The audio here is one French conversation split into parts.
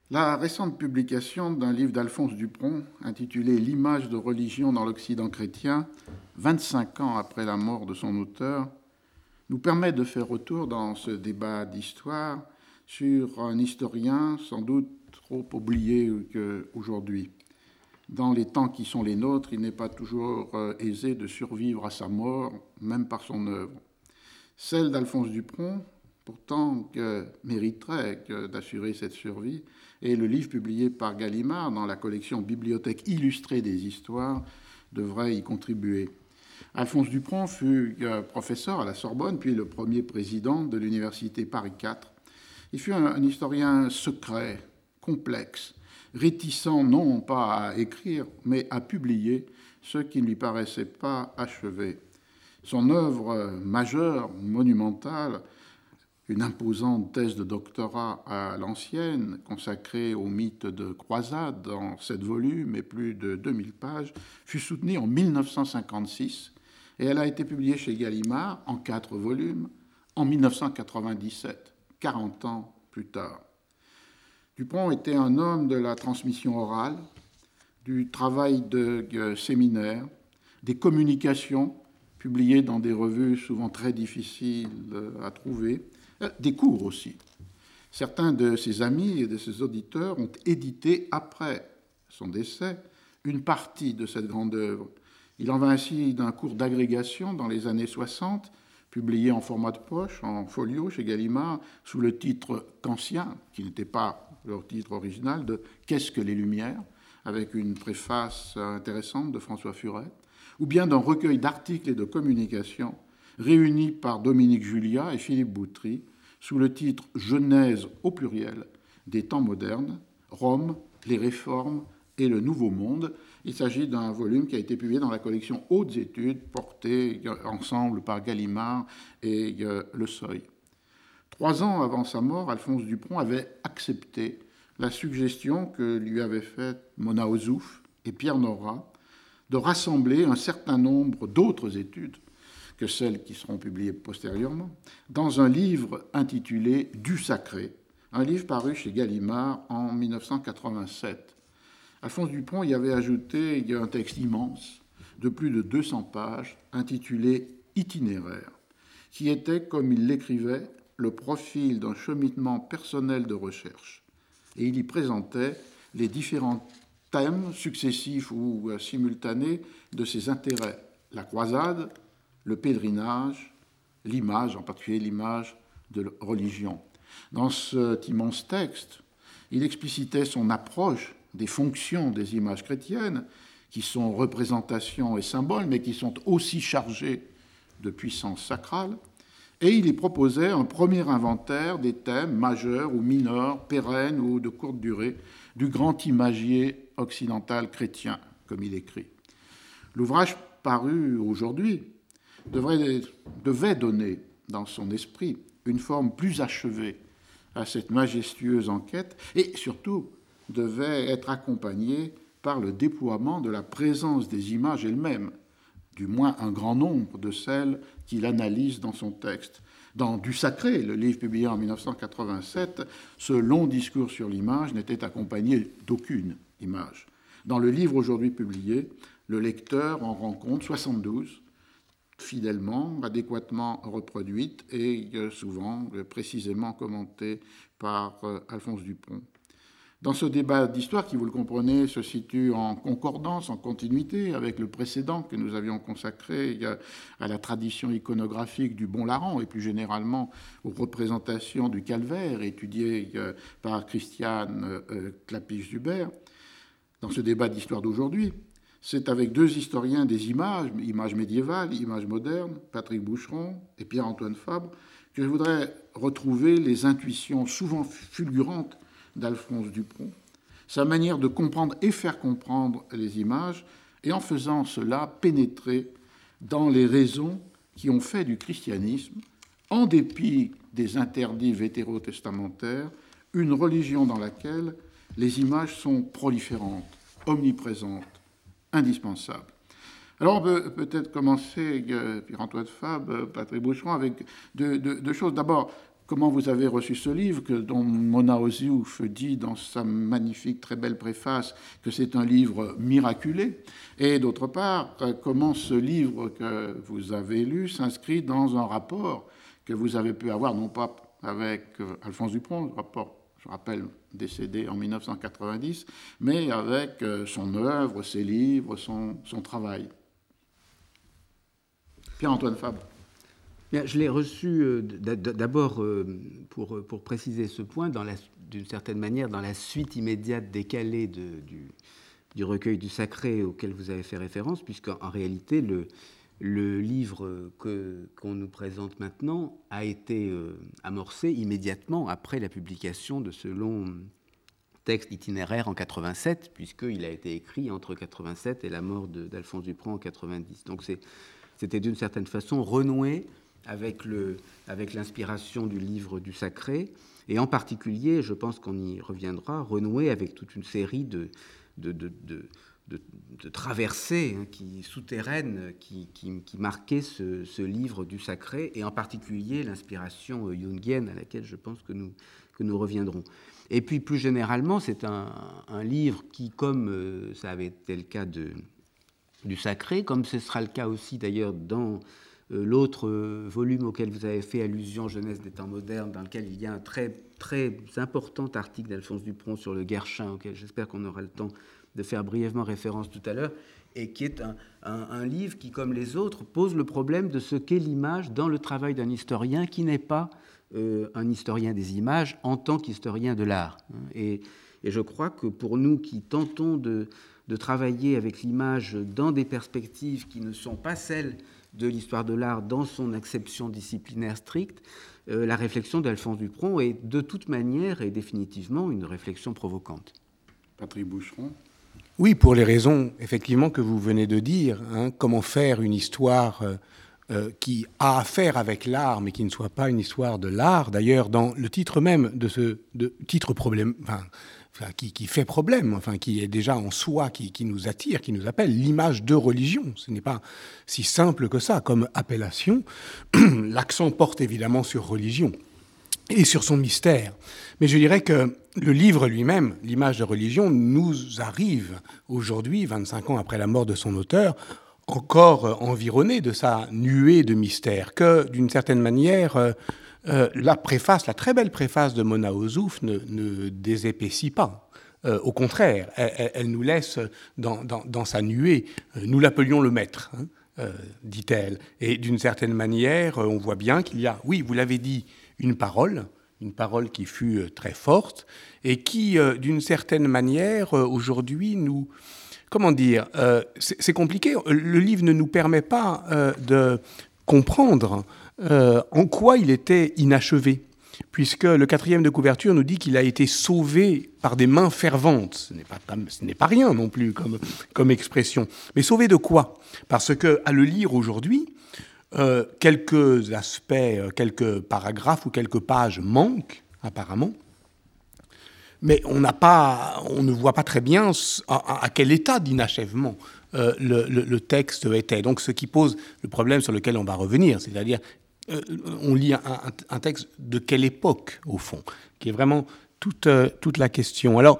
La récente publication d'un livre d'Alphonse Dupron intitulé L'image de religion dans l'Occident chrétien, 25 ans après la mort de son auteur, nous permet de faire retour dans ce débat d'histoire sur un historien sans doute trop oublié qu'aujourd'hui. Dans les temps qui sont les nôtres, il n'est pas toujours aisé de survivre à sa mort, même par son œuvre. Celle d'Alphonse Dupron, pourtant, mériterait d'assurer cette survie, et le livre publié par Gallimard dans la collection Bibliothèque illustrée des histoires devrait y contribuer. Alphonse Dupron fut professeur à la Sorbonne, puis le premier président de l'université Paris IV. Il fut un historien secret, complexe, réticent non pas à écrire, mais à publier ce qui ne lui paraissait pas achevé. Son œuvre majeure, monumentale, une imposante thèse de doctorat à l'ancienne, consacrée au mythe de croisade en 7 volumes et plus de 2000 pages, fut soutenue en 1956 et elle a été publiée chez Gallimard en 4 volumes en 1997, 40 ans plus tard. Dupron était un homme de la transmission orale, du travail de séminaire, des communications publiées dans des revues souvent très difficiles à trouver, des cours aussi. Certains de ses amis et de ses auditeurs ont édité, après son décès, une partie de cette grande œuvre. Il en va ainsi d'un cours d'agrégation dans les années 60, publié en format de poche, en folio chez Gallimard, sous le titre Kantien, qui n'était pas leur titre original, de Qu'est-ce que les Lumières, avec une préface intéressante de François Furet, ou bien d'un recueil d'articles et de communications réunis par Dominique Julia et Philippe Boutry, sous le titre Genèse au pluriel des temps modernes, Rome, les réformes et le Nouveau Monde. Il s'agit d'un volume qui a été publié dans la collection Hautes Études, portée ensemble par Gallimard et Le Seuil. 3 ans avant sa mort, Alphonse Dupron avait accepté la suggestion que lui avaient faite Mona Ozouf et Pierre Nora de rassembler un certain nombre d'autres études que celles qui seront publiées postérieurement, dans un livre intitulé Du Sacré, un livre paru chez Gallimard en 1987. Alphonse Dupron y avait ajouté un texte immense de plus de 200 pages intitulé Itinéraire, qui était, comme il l'écrivait, le profil d'un cheminement personnel de recherche. Et il y présentait les différents thèmes successifs ou simultanés de ses intérêts. La croisade, le pèlerinage, l'image, en particulier l'image de religion. Dans cet immense texte, il explicitait son approche des fonctions des images chrétiennes, qui sont représentations et symboles, mais qui sont aussi chargées de puissance sacrale, et il y proposait un premier inventaire des thèmes majeurs ou mineurs, pérennes ou de courte durée, du grand imagier occidental chrétien, comme il écrit. L'ouvrage paru aujourd'hui devait donner, dans son esprit, une forme plus achevée à cette majestueuse enquête et surtout devait être accompagné par le déploiement de la présence des images elles-mêmes, du moins un grand nombre de celles qu'il analyse dans son texte. Dans Du Sacré, le livre publié en 1987, ce long discours sur l'image n'était accompagné d'aucune image. Dans le livre aujourd'hui publié, le lecteur en rencontre 72, fidèlement, adéquatement reproduite et souvent précisément commentée par Alphonse Dupron. Dans ce débat d'histoire, qui, vous le comprenez, se situe en concordance, en continuité avec le précédent que nous avions consacré à la tradition iconographique du Bon Larron et plus généralement aux représentations du calvaire étudiées par Christiane Clapiche-Dubert, dans ce débat d'histoire d'aujourd'hui, c'est avec 2 historiens des images médiévales, images modernes, Patrick Boucheron et Pierre-Antoine Fabre, que je voudrais retrouver les intuitions souvent fulgurantes d'Alphonse Dupron, sa manière de comprendre et faire comprendre les images, et en faisant cela pénétrer dans les raisons qui ont fait du christianisme, en dépit des interdits vétérotestamentaires, une religion dans laquelle les images sont proliférantes, omniprésentes, indispensables. Alors on peut peut-être commencer, Pierre-Antoine Fabre, Patrick Boucheron, avec 2 choses. D'abord, comment vous avez reçu ce livre, dont Mona Ozouf dit dans sa magnifique, très belle préface que c'est un livre miraculé, et d'autre part, comment ce livre que vous avez lu s'inscrit dans un rapport que vous avez pu avoir, non pas avec Alphonse Dupron, rapport, je rappelle, décédé en 1990, mais avec son œuvre, ses livres, son travail. Pierre-Antoine Fabre. Bien, je l'ai reçu d'abord pour préciser ce point, d'une certaine manière, dans la suite immédiate décalée du recueil du sacré auquel vous avez fait référence, puisqu'en réalité, le livre qu'on nous présente maintenant a été amorcé immédiatement après la publication de ce long texte itinéraire en 87, puisqu'il a été écrit entre 87 et la mort d'Alphonse Dupron en 90. Donc c'était d'une certaine façon renoué avec l'inspiration du livre du sacré, et en particulier, je pense qu'on y reviendra, renoué avec toute une série de traversées souterraines qui marquaient ce livre du sacré, et en particulier l'inspiration jungienne à laquelle je pense que nous reviendrons. Et puis plus généralement, c'est un livre qui, comme ça avait été le cas du sacré, comme ce sera le cas aussi d'ailleurs dans l'autre volume auquel vous avez fait allusion, Jeunesse des temps modernes, dans lequel il y a un très, très important article d'Alphonse Dupron sur le Guerchin, auquel j'espère qu'on aura le temps de faire brièvement référence tout à l'heure, et qui est un livre qui, comme les autres, pose le problème de ce qu'est l'image dans le travail d'un historien qui n'est pas un historien des images en tant qu'historien de l'art. Et je crois que pour nous qui tentons de travailler avec l'image dans des perspectives qui ne sont pas celles de l'histoire de l'art dans son acception disciplinaire stricte, la réflexion d'Alphonse Dupron est de toute manière et définitivement une réflexion provocante. Patrick Boucheron. Oui, pour les raisons effectivement que vous venez de dire. Comment faire une histoire qui a affaire avec l'art, mais qui ne soit pas une histoire de l'art. D'ailleurs, dans le titre même de titre problème, qui fait problème, qui est déjà en soi, qui nous attire, qui nous appelle, l'image de religion. Ce n'est pas si simple que ça comme appellation. L'accent porte évidemment sur religion et sur son mystère. Mais je dirais que le livre lui-même, l'image de religion, nous arrive aujourd'hui, 25 ans après la mort de son auteur, encore environné de sa nuée de mystère, que d'une certaine manière, la très belle préface de Mona Ozouf ne désépaissit pas. Au contraire, elle nous laisse dans sa nuée. Nous l'appelions le maître, dit-elle. Et d'une certaine manière, on voit bien qu'il y a, oui, vous l'avez dit, une parole qui fut très forte et qui, d'une certaine manière, aujourd'hui, nous... Comment dire, c'est compliqué. Le livre ne nous permet pas de comprendre en quoi il était inachevé, puisque le 4e de couverture nous dit qu'il a été sauvé par des mains ferventes. Ce n'est pas rien non plus comme expression. Mais sauvé de quoi ? Parce qu'à le lire aujourd'hui, quelques aspects, quelques paragraphes ou quelques pages manquent, apparemment. Mais on ne voit pas très bien à quel état d'inachèvement le texte était. Donc, ce qui pose le problème sur lequel on va revenir, c'est-à-dire, on lit un texte de quelle époque, au fond, qui est vraiment toute la question. Alors,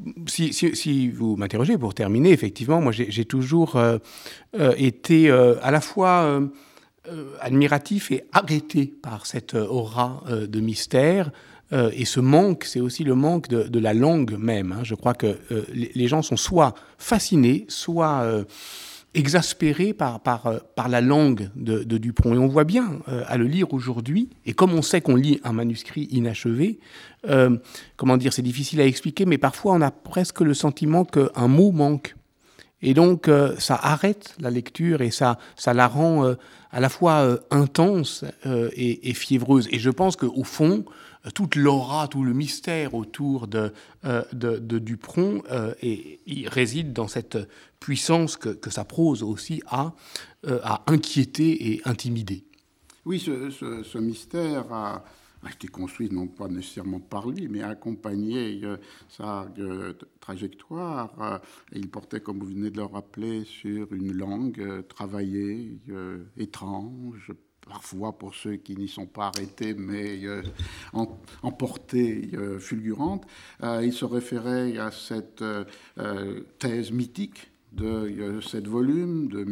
si vous m'interrogez, pour terminer, effectivement, moi, j'ai toujours été à la fois admiratif et arrêté par cette aura de mystère. Et ce manque, c'est aussi le manque de la langue même. Je crois que les gens sont soit fascinés, soit exaspérés par la langue de Dupron. Et on voit bien, à le lire aujourd'hui, et comme on sait qu'on lit un manuscrit inachevé, c'est difficile à expliquer, mais parfois on a presque le sentiment qu'un mot manque. Et donc, ça arrête la lecture et ça la rend à la fois intense et fiévreuse. Et je pense qu'au fond, toute l'aura, tout le mystère autour de Dupron il réside dans cette puissance que sa prose aussi a inquiété et intimidé. Oui, ce mystère a été construit non pas nécessairement par lui, mais a accompagné sa trajectoire. Et il portait, comme vous venez de le rappeler, sur une langue travaillée, étrange, parfois pour ceux qui n'y sont pas arrêtés, mais en portée fulgurante. Il se référait à cette thèse mythique de 7 volumes de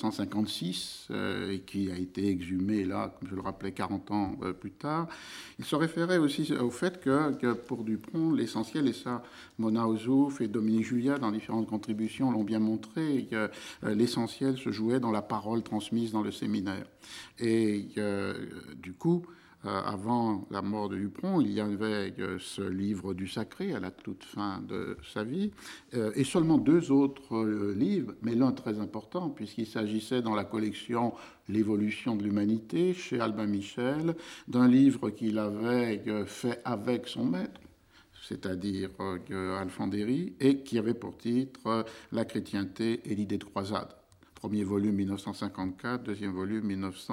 1956 et qui a été exhumée là, comme je le rappelais, 40 ans plus tard. Il se référait aussi au fait que pour Dupron, l'essentiel, et ça Mona Ozouf et Dominique Julia dans différentes contributions l'ont bien montré, que l'essentiel se jouait dans la parole transmise dans le séminaire. Et du coup, avant la mort de Dupron, il y avait ce livre du sacré à la toute fin de sa vie, et seulement 2 autres livres, mais l'un très important, puisqu'il s'agissait dans la collection L'évolution de l'humanité, chez Albin Michel, d'un livre qu'il avait fait avec son maître, c'est-à-dire Alfandéry, et qui avait pour titre La chrétienté et l'idée de croisade. Premier volume 1954, deuxième volume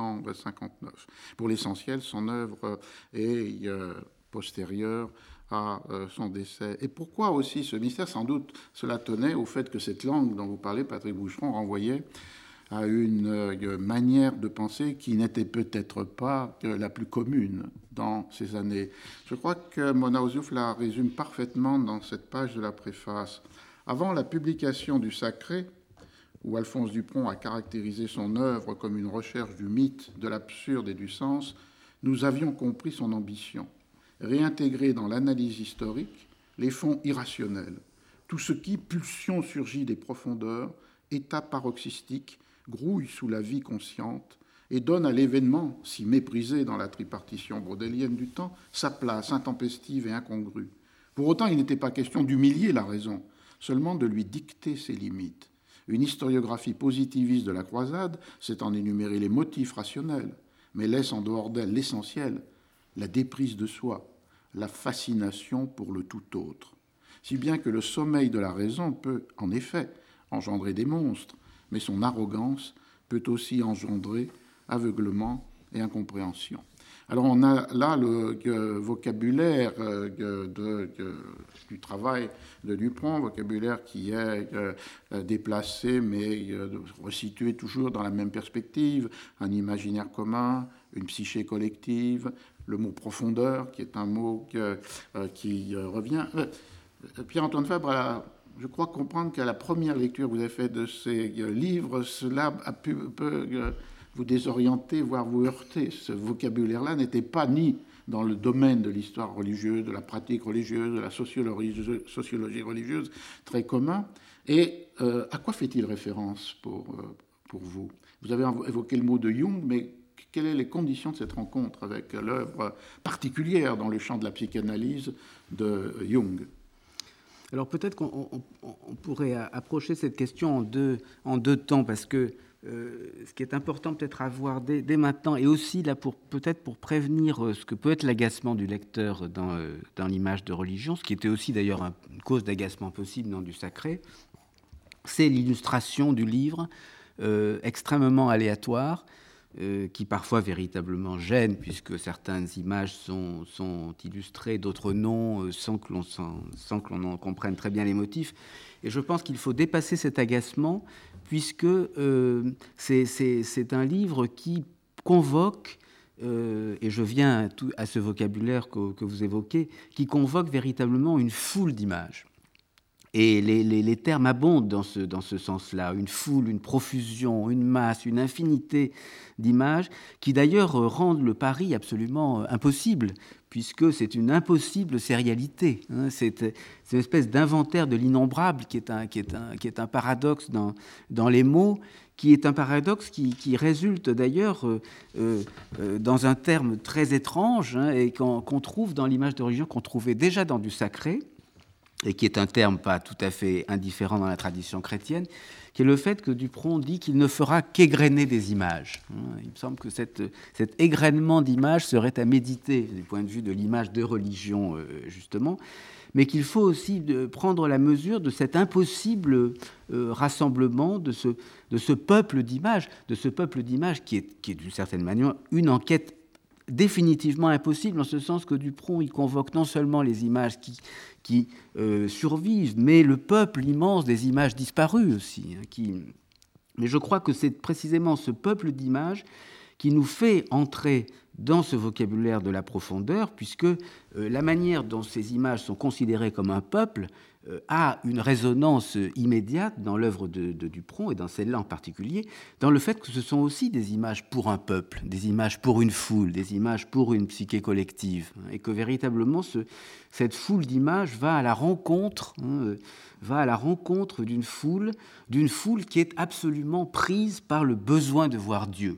1959. Pour l'essentiel, son œuvre est postérieure à son décès. Et pourquoi aussi ce mystère? Sans doute cela tenait au fait que cette langue dont vous parlez, Patrick Boucheron, renvoyait à une manière de penser qui n'était peut-être pas la plus commune dans ces années. Je crois que Mona Ozouf la résume parfaitement dans cette page de la préface. Avant la publication du Sacré, où Alphonse Dupron a caractérisé son œuvre comme une recherche du mythe, de l'absurde et du sens, nous avions compris son ambition, réintégrer dans l'analyse historique les fonds irrationnels, tout ce qui, pulsion surgit des profondeurs, état paroxystique, grouille sous la vie consciente et donne à l'événement, si méprisé dans la tripartition brodélienne du temps, sa place intempestive et incongrue. Pour autant, il n'était pas question d'humilier la raison, seulement de lui dicter ses limites. Une historiographie positiviste de la croisade, c'est en énumérer les motifs rationnels, mais laisse en dehors d'elle l'essentiel, la déprise de soi, la fascination pour le tout autre. Si bien que le sommeil de la raison peut, en effet, engendrer des monstres, mais son arrogance peut aussi engendrer aveuglement et incompréhension. Alors on a là le vocabulaire du travail de Dupron, vocabulaire qui est déplacé mais resitué toujours dans la même perspective, un imaginaire commun, une psyché collective, le mot profondeur qui est un mot qui revient. Pierre-Antoine Fabre je crois comprendre qu'à la première lecture que vous avez faite de ces livres, cela peut vous désorienter, voire vous heurter. Ce vocabulaire-là n'était pas ni dans le domaine de l'histoire religieuse, de la pratique religieuse, de la sociologie religieuse, très commun. Et à quoi fait-il référence pour vous? Vous avez évoqué le mot de Jung, mais quelles sont les conditions de cette rencontre avec l'œuvre particulière dans le champ de la psychanalyse de Jung? Alors peut-être qu'on pourrait approcher cette question en deux temps, parce que ce qui est important peut-être à voir dès maintenant, et aussi là peut-être pour prévenir ce que peut être l'agacement du lecteur dans l'image de religion, ce qui était aussi d'ailleurs une cause d'agacement possible dans du sacré, c'est l'illustration du livre extrêmement aléatoire, qui parfois véritablement gêne, puisque certaines images sont illustrées, d'autres non, sans que l'on en comprenne très bien les motifs. Et je pense qu'il faut dépasser cet agacement, puisque c'est un livre qui convoque, et je viens à ce vocabulaire que vous évoquez, qui convoque véritablement une foule d'images. Et les termes abondent dans ce sens-là, une foule, une profusion, une masse, une infinité d'images qui d'ailleurs rendent le pari absolument impossible, puisque c'est une impossible sérialité. C'est une espèce d'inventaire de l'innombrable qui est un paradoxe dans les mots, qui est un paradoxe qui résulte d'ailleurs dans un terme très étrange et qu'on trouve dans l'image de religion, qu'on trouvait déjà dans du sacré, et qui est un terme pas tout à fait indifférent dans la tradition chrétienne, qui est le fait que Dupron dit qu'il ne fera qu'égrener des images. Il me semble que cet égrainement d'images serait à méditer du point de vue de l'image de religion, justement, mais qu'il faut aussi prendre la mesure de cet impossible rassemblement, de ce peuple d'images, qui est d'une certaine manière une enquête définitivement impossible, en ce sens que Dupron, il convoque non seulement les images qui survivent, mais le peuple immense des images disparues aussi. Mais je crois que c'est précisément ce peuple d'images qui nous fait entrer dans ce vocabulaire de la profondeur, puisque la manière dont ces images sont considérées comme un peuple a une résonance immédiate dans l'œuvre de Dupron, et dans celle-là en particulier, dans le fait que ce sont aussi des images pour un peuple, des images pour une foule, des images pour une psyché collective, et que véritablement cette foule d'images va à la rencontre, d'une foule qui est absolument prise par le besoin de voir Dieu.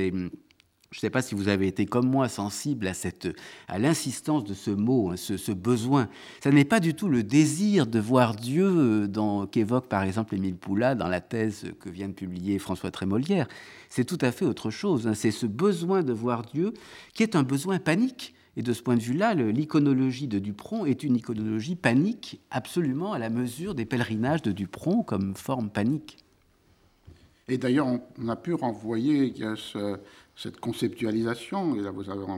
Je ne sais pas si vous avez été comme moi sensible à l'insistance de ce mot, ce besoin. Ça n'est pas du tout le désir de voir Dieu qu'évoque par exemple Émile Poula dans la thèse que vient de publier François Trémolière. C'est tout à fait autre chose. C'est ce besoin de voir Dieu qui est un besoin panique. Et de ce point de vue-là, l'iconologie de Dupron est une iconologie panique, absolument à la mesure des pèlerinages de Dupron comme forme panique. Et d'ailleurs, on a pu renvoyer cette conceptualisation, et là vous avez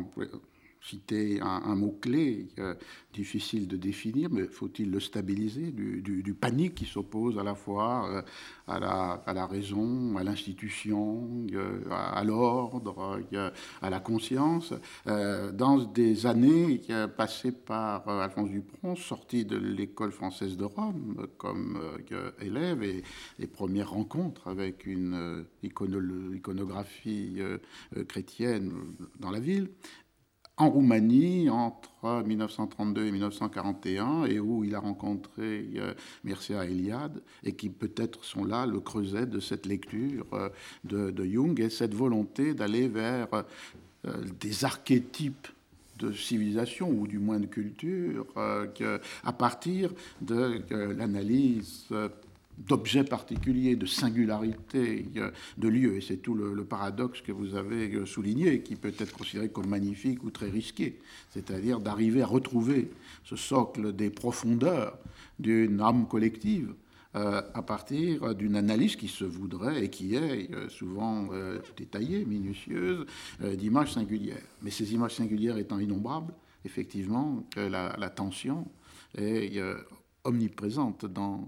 cité un mot-clé difficile de définir, mais faut-il le stabiliser, du panique qui s'oppose à la fois à la raison, à l'institution, à l'ordre, à la conscience. Dans des années passées par Alphonse Dupron, sorti de l'école française de Rome comme élève, et les premières rencontres avec une iconographie chrétienne dans la ville, en Roumanie, entre 1932 et 1941, et où il a rencontré Mircea Eliade, et qui peut-être sont là le creuset de cette lecture de Jung, et cette volonté d'aller vers des archétypes de civilisation, ou du moins de culture, à partir de l'analyse d'objets particuliers, de singularités, de lieux. Et c'est tout le paradoxe que vous avez souligné, qui peut être considéré comme magnifique ou très risqué, c'est-à-dire d'arriver à retrouver ce socle des profondeurs d'une âme collective à partir d'une analyse qui se voudrait et qui est souvent détaillée, minutieuse, d'images singulières. Mais ces images singulières étant innombrables, effectivement, la tension est omniprésente dans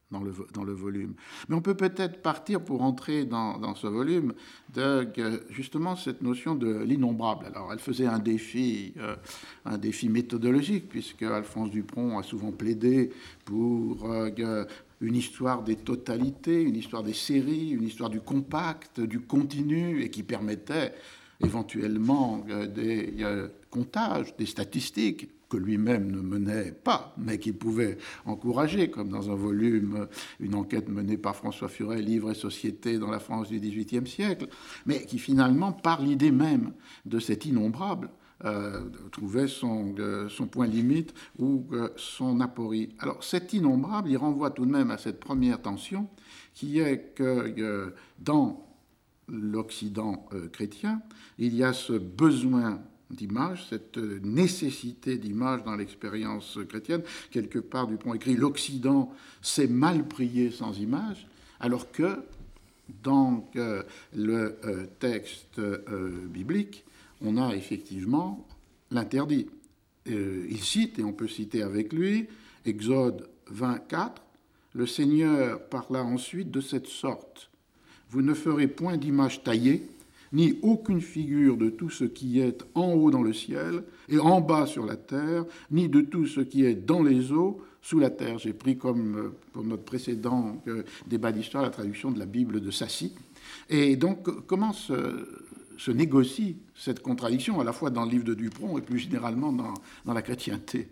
le volume. Mais on peut peut-être partir pour entrer dans ce volume de justement cette notion de l'innombrable. Alors, elle faisait un défi méthodologique, puisque Alphonse Dupron a souvent plaidé pour une histoire des totalités, une histoire des séries, une histoire du compact, du continu, et qui permettait éventuellement des comptages, des statistiques, que lui-même ne menait pas, mais qu'il pouvait encourager, comme dans un volume, une enquête menée par François Furet, Livre et Société dans la France du XVIIIe siècle, mais qui finalement, par l'idée même de cet innombrable, trouvait son point limite ou son aporie. Alors cet innombrable, il renvoie tout de même à cette première tension, qui est que dans l'Occident chrétien, il y a ce besoin d'image, cette nécessité d'image dans l'expérience chrétienne. Quelque part, Dupron écrit « L'Occident sait mal prier sans image », alors que dans le texte biblique, on a effectivement l'interdit. Il cite, et on peut citer avec lui, Exode 24, « Le Seigneur parla ensuite de cette sorte. Vous ne ferez point d'image taillée, ni aucune figure de tout ce qui est en haut dans le ciel et en bas sur la terre, ni de tout ce qui est dans les eaux sous la terre. » J'ai pris comme pour notre précédent débat d'histoire la traduction de la Bible de Sassy. Et donc, comment se négocie cette contradiction, à la fois dans le livre de Dupron et plus généralement dans la chrétienté?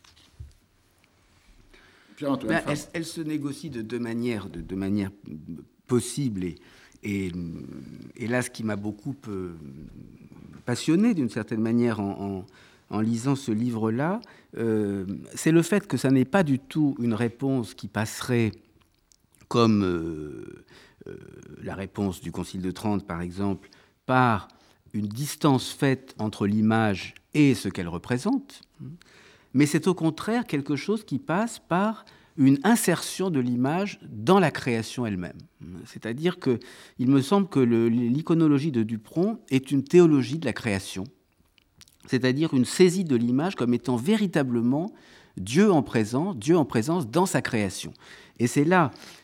Elle se négocie de deux manières possibles. Et là, ce qui m'a beaucoup passionné d'une certaine manière en lisant ce livre-là, c'est le fait que ça n'est pas du tout une réponse qui passerait comme la réponse du Concile de Trente, par exemple, par une distance faite entre l'image et ce qu'elle représente, mais c'est au contraire quelque chose qui passe par une insertion de l'image dans la création elle-même. C'est-à-dire qu'il me semble que l'iconologie de Dupron est une théologie de la création, c'est-à-dire une saisie de l'image comme étant véritablement Dieu en présence dans sa création. Et c'est là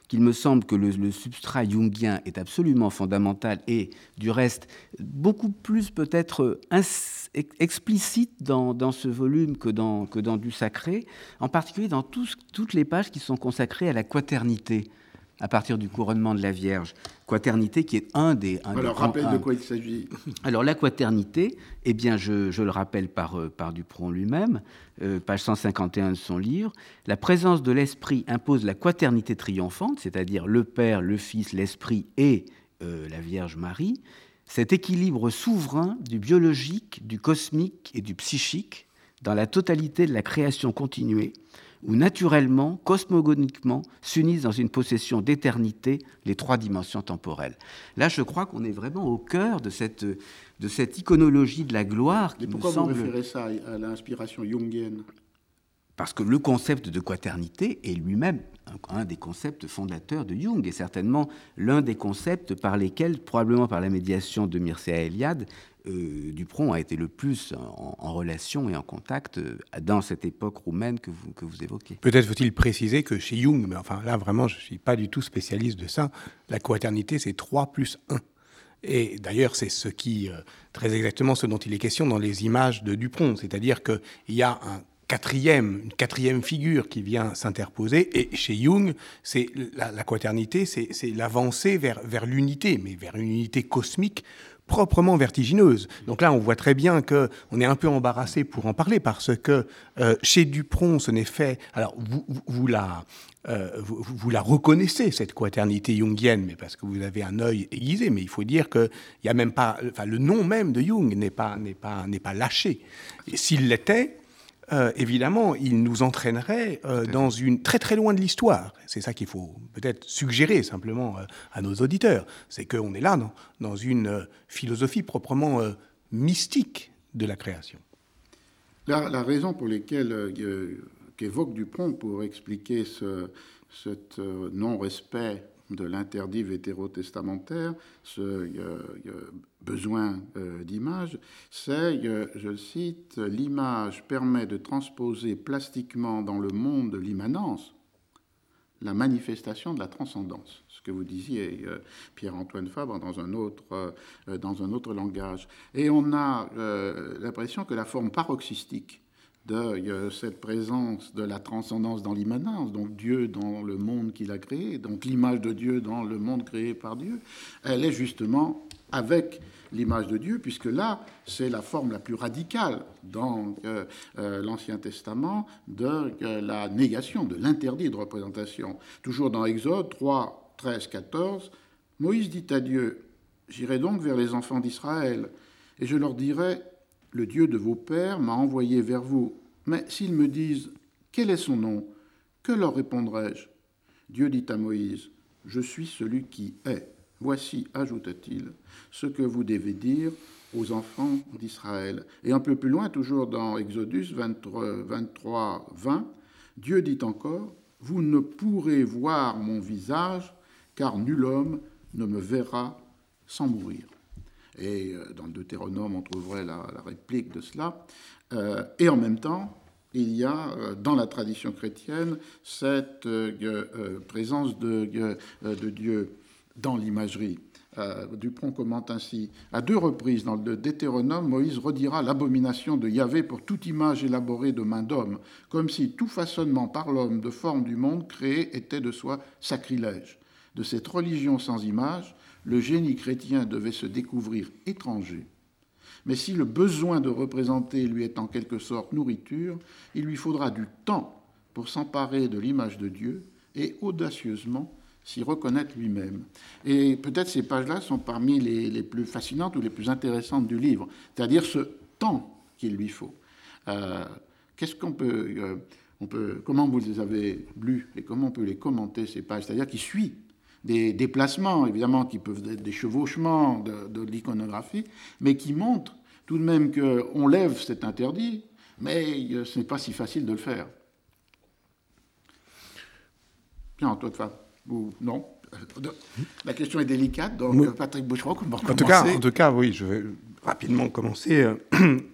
qu'il me semble que le substrat jungien est absolument fondamental et, du reste, beaucoup plus peut-être explicite dans ce volume que dans Du Sacré, en particulier dans toutes les pages qui sont consacrées à la quaternité, à partir du couronnement de la Vierge. Quaternité qui est un des... Alors, rappelle de quoi il s'agit. Alors, la quaternité, eh bien, je le rappelle par Dupron lui-même, page 151 de son livre, la présence de l'esprit impose la quaternité triomphante, c'est-à-dire le Père, le Fils, l'Esprit et la Vierge Marie, cet équilibre souverain du biologique, du cosmique et du psychique dans la totalité de la création continuée, où naturellement, cosmogoniquement, s'unissent dans une possession d'éternité les trois dimensions temporelles. Là, je crois qu'on est vraiment au cœur de cette iconologie de la gloire qui Mais pourquoi nous semble... vous référez ça à l'inspiration jungienne? Parce que le concept de quaternité est lui-même un des concepts fondateurs de Jung, et certainement l'un des concepts par lesquels, probablement par la médiation de Mircea Eliade, Dupron a été le plus en relation et en contact dans cette époque roumaine que vous évoquez. Peut-être faut-il préciser que chez Jung, mais enfin là vraiment je ne suis pas du tout spécialiste de ça, la quaternité c'est 3 plus 1. Et d'ailleurs c'est ce qui, très exactement ce dont il est question dans les images de Dupron, c'est-à-dire qu'il y a une quatrième figure qui vient s'interposer, et chez Jung, c'est la quaternité, c'est l'avancée vers l'unité, mais vers une unité cosmique proprement vertigineuse. Donc là, on voit très bien qu'on est un peu embarrassé pour en parler, parce que chez Dupron, ce n'est fait... Alors, vous la reconnaissez, cette quaternité jungienne, mais parce que vous avez un œil aiguisé, mais il faut dire qu'il n'y a même pas... Enfin, le nom même de Jung n'est pas lâché. Et s'il l'était... évidemment, il nous entraînerait dans une très très loin de l'histoire. C'est ça qu'il faut peut-être suggérer simplement à nos auditeurs. C'est qu'on est là dans une philosophie proprement mystique de la création. La raison pour laquelle qu'évoque Dupron pour expliquer cet non-respect de l'interdit vétérotestamentaire, ce besoin d'image, c'est, je le cite, « l'image permet de transposer plastiquement dans le monde de l'immanence la manifestation de la transcendance », ce que vous disiez, Pierre-Antoine Fabre, dans un autre langage. Et on a l'impression que la forme paroxystique de cette présence de la transcendance dans l'immanence, donc Dieu dans le monde qu'il a créé, donc l'image de Dieu dans le monde créé par Dieu, elle est justement avec l'image de Dieu, puisque là, c'est la forme la plus radicale dans l'Ancien Testament de la négation, de l'interdit de représentation. Toujours dans Exode 3, 13, 14, Moïse dit à Dieu, « J'irai donc vers les enfants d'Israël, et je leur dirai, le Dieu de vos pères m'a envoyé vers vous. Mais s'ils me disent, quel est son nom? Que leur répondrai-je? Dieu dit à Moïse, je suis celui qui est. Voici, ajouta-t-il, ce que vous devez dire aux enfants d'Israël. Et un peu plus loin, toujours dans Exodus 23, 20, Dieu dit encore, vous ne pourrez voir mon visage, car nul homme ne me verra sans mourir. Et dans le Deutéronome, on trouverait la réplique de cela. Et en même temps, il y a dans la tradition chrétienne cette présence de Dieu dans l'imagerie. Dupron commente ainsi, « À 2 reprises dans le Deutéronome, Moïse redira l'abomination de Yahvé pour toute image élaborée de main d'homme, comme si tout façonnement par l'homme de forme du monde créé était de soi sacrilège. De cette religion sans image, le génie chrétien devait se découvrir étranger. Mais si le besoin de représenter lui est en quelque sorte nourriture, il lui faudra du temps pour s'emparer de l'image de Dieu et audacieusement s'y reconnaître lui-même. » Et peut-être ces pages-là sont parmi les plus fascinantes ou les plus intéressantes du livre, c'est-à-dire ce temps qu'il lui faut. Qu'est-ce qu'on peut, comment vous les avez lus et comment on peut les commenter, ces pages? C'est-à-dire qu'il suit des déplacements, évidemment, qui peuvent être des chevauchements de l'iconographie, mais qui montrent tout de même qu'on lève cet interdit, mais ce n'est pas si facile de le faire. Bien, toi, ou non? La question est délicate, donc oui. Patrick Boucheron, comment commencer? En tout cas, oui, je vais rapidement commencer.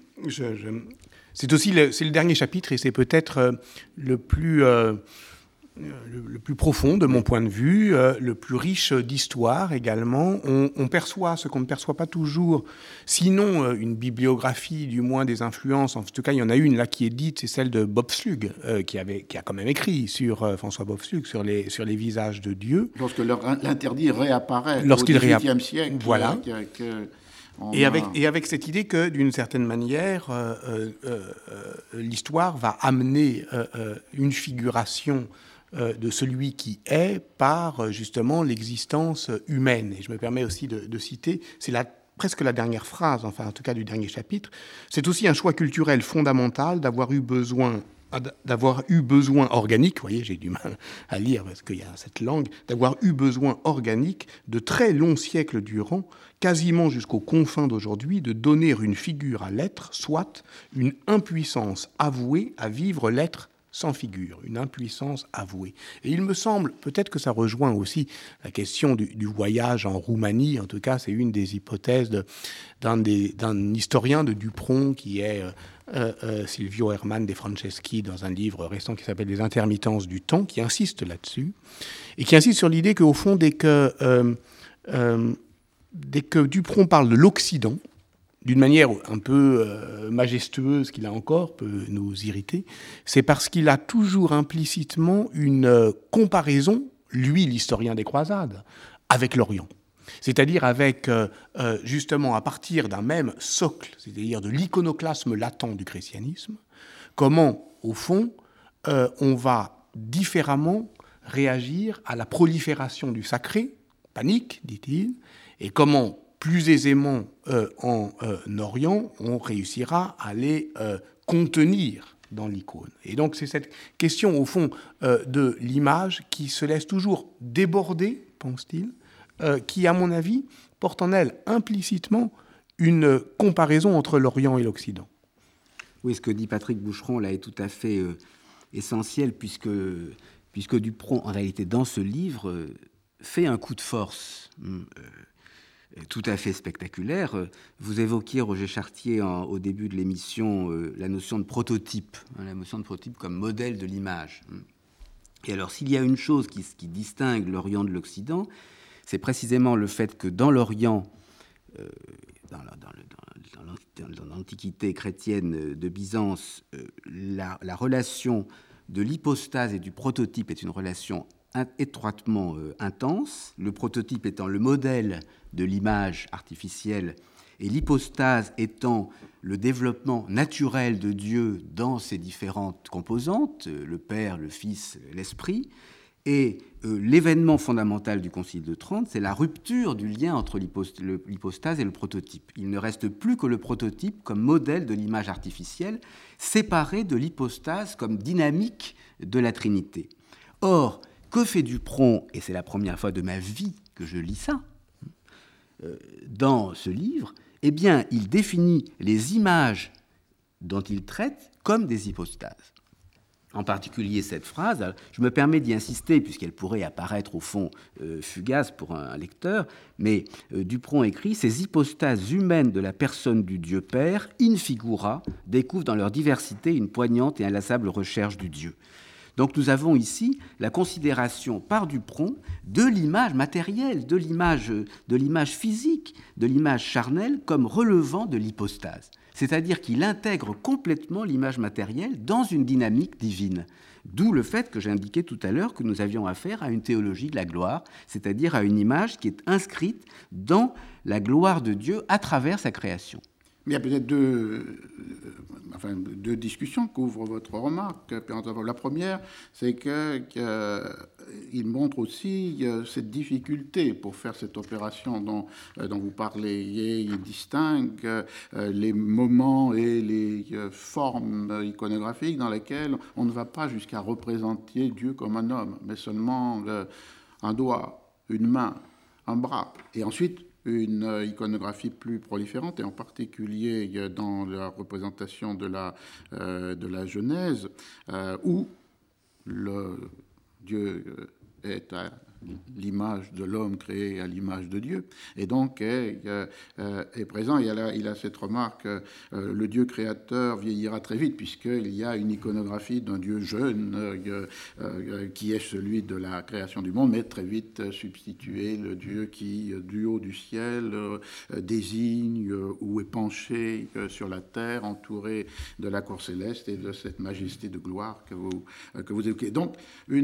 C'est le dernier chapitre et c'est peut-être le plus le plus profond de mon point de vue, le plus riche d'histoire également. On perçoit ce qu'on ne perçoit pas toujours, sinon une bibliographie du moins des influences. En tout cas, il y en a une là qui est dite, c'est celle de Bob Slug, qui a quand même écrit sur François Bob Slug sur les visages de Dieu. Lorsque l'interdit réapparaît Lorsqu'il au XVIIIe siècle. Voilà. Et avec cette idée que, d'une certaine manière, l'histoire va amener une figuration de celui qui est par, justement, l'existence humaine. Et je me permets aussi de citer, c'est presque la dernière phrase, enfin, en tout cas du dernier chapitre, c'est aussi un choix culturel fondamental d'avoir eu besoin organique, vous voyez, j'ai du mal à lire parce qu'il y a cette langue, d'avoir eu besoin organique de très longs siècles durant, quasiment jusqu'aux confins d'aujourd'hui, de donner une figure à l'être, soit une impuissance avouée à vivre l'être sans figure, une impuissance avouée. Et il me semble, peut-être que ça rejoint aussi la question du voyage en Roumanie, en tout cas c'est une des hypothèses d'un historien de Dupron qui est Silvio Herman De Franceschi dans un livre récent qui s'appelle « Les intermittences du temps », qui insiste là-dessus, et qui insiste sur l'idée qu'au fond, dès que Dupron parle de l'Occident, d'une manière un peu majestueuse qu'il a encore, peut nous irriter, c'est parce qu'il a toujours implicitement une comparaison, lui, l'historien des croisades, avec l'Orient. C'est-à-dire avec, justement, à partir d'un même socle, c'est-à-dire de l'iconoclasme latent du christianisme, comment, au fond, on va différemment réagir à la prolifération du sacré, panique, dit-il, et comment, plus aisément en Orient, on réussira à les contenir dans l'icône. Et donc c'est cette question, au fond, de l'image qui se laisse toujours déborder, pense-t-il, qui, à mon avis, porte en elle implicitement une comparaison entre l'Orient et l'Occident. Oui, ce que dit Patrick Boucheron là est tout à fait essentiel, puisque Dupron, en réalité, dans ce livre, fait un coup de force tout à fait spectaculaire. Vous évoquiez, Roger Chartier, au début de l'émission, la notion de prototype, la notion de prototype comme modèle de l'image. Et alors, s'il y a une chose qui distingue l'Orient de l'Occident, c'est précisément le fait que dans l'Orient, dans l'Antiquité chrétienne de Byzance, la relation de l'hypostase et du prototype est une relation étroitement intense, le prototype étant le modèle de l'image artificielle et l'hypostase étant le développement naturel de Dieu dans ses différentes composantes, le Père, le Fils, l'Esprit. Et l'événement fondamental du Concile de Trente, c'est la rupture du lien entre l'hypostase et le prototype. Il ne reste plus que le prototype comme modèle de l'image artificielle, séparé de l'hypostase comme dynamique de la Trinité. Or, que fait Dupron, et c'est la première fois de ma vie que je lis ça, dans ce livre, eh bien, il définit les images dont il traite comme des hypostases. En particulier cette phrase, je me permets d'y insister puisqu'elle pourrait apparaître au fond fugace pour un lecteur, mais Dupron écrit « Ces hypostases humaines de la personne du Dieu Père, in figura, découvrent dans leur diversité une poignante et inlassable recherche du Dieu ». Donc nous avons ici la considération par Dupron de l'image matérielle, de l'image physique, de l'image charnelle comme relevant de l'hypostase. C'est-à-dire qu'il intègre complètement l'image matérielle dans une dynamique divine. D'où le fait que j'ai indiqué tout à l'heure que nous avions affaire à une théologie de la gloire, c'est-à-dire à une image qui est inscrite dans la gloire de Dieu à travers sa création. Il y a peut-être deux discussions qu'ouvre votre remarque. La première, c'est qu'il montre aussi cette difficulté pour faire cette opération dont vous parlez. Il distingue les moments et les formes iconographiques dans lesquelles on ne va pas jusqu'à représenter Dieu comme un homme, mais seulement un doigt, une main, un bras. Et ensuite, une iconographie plus proliférante, et en particulier dans la représentation de la Genèse, où le Dieu est l'image de l'homme créé à l'image de Dieu, et donc est présent. Il a cette remarque, le Dieu créateur vieillira très vite, puisqu'il y a une iconographie d'un Dieu jeune qui est celui de la création du monde, mais très vite substitué le Dieu qui, du haut du ciel, désigne ou est penché sur la terre, entouré de la cour céleste et de cette majesté de gloire que vous évoquez. Donc,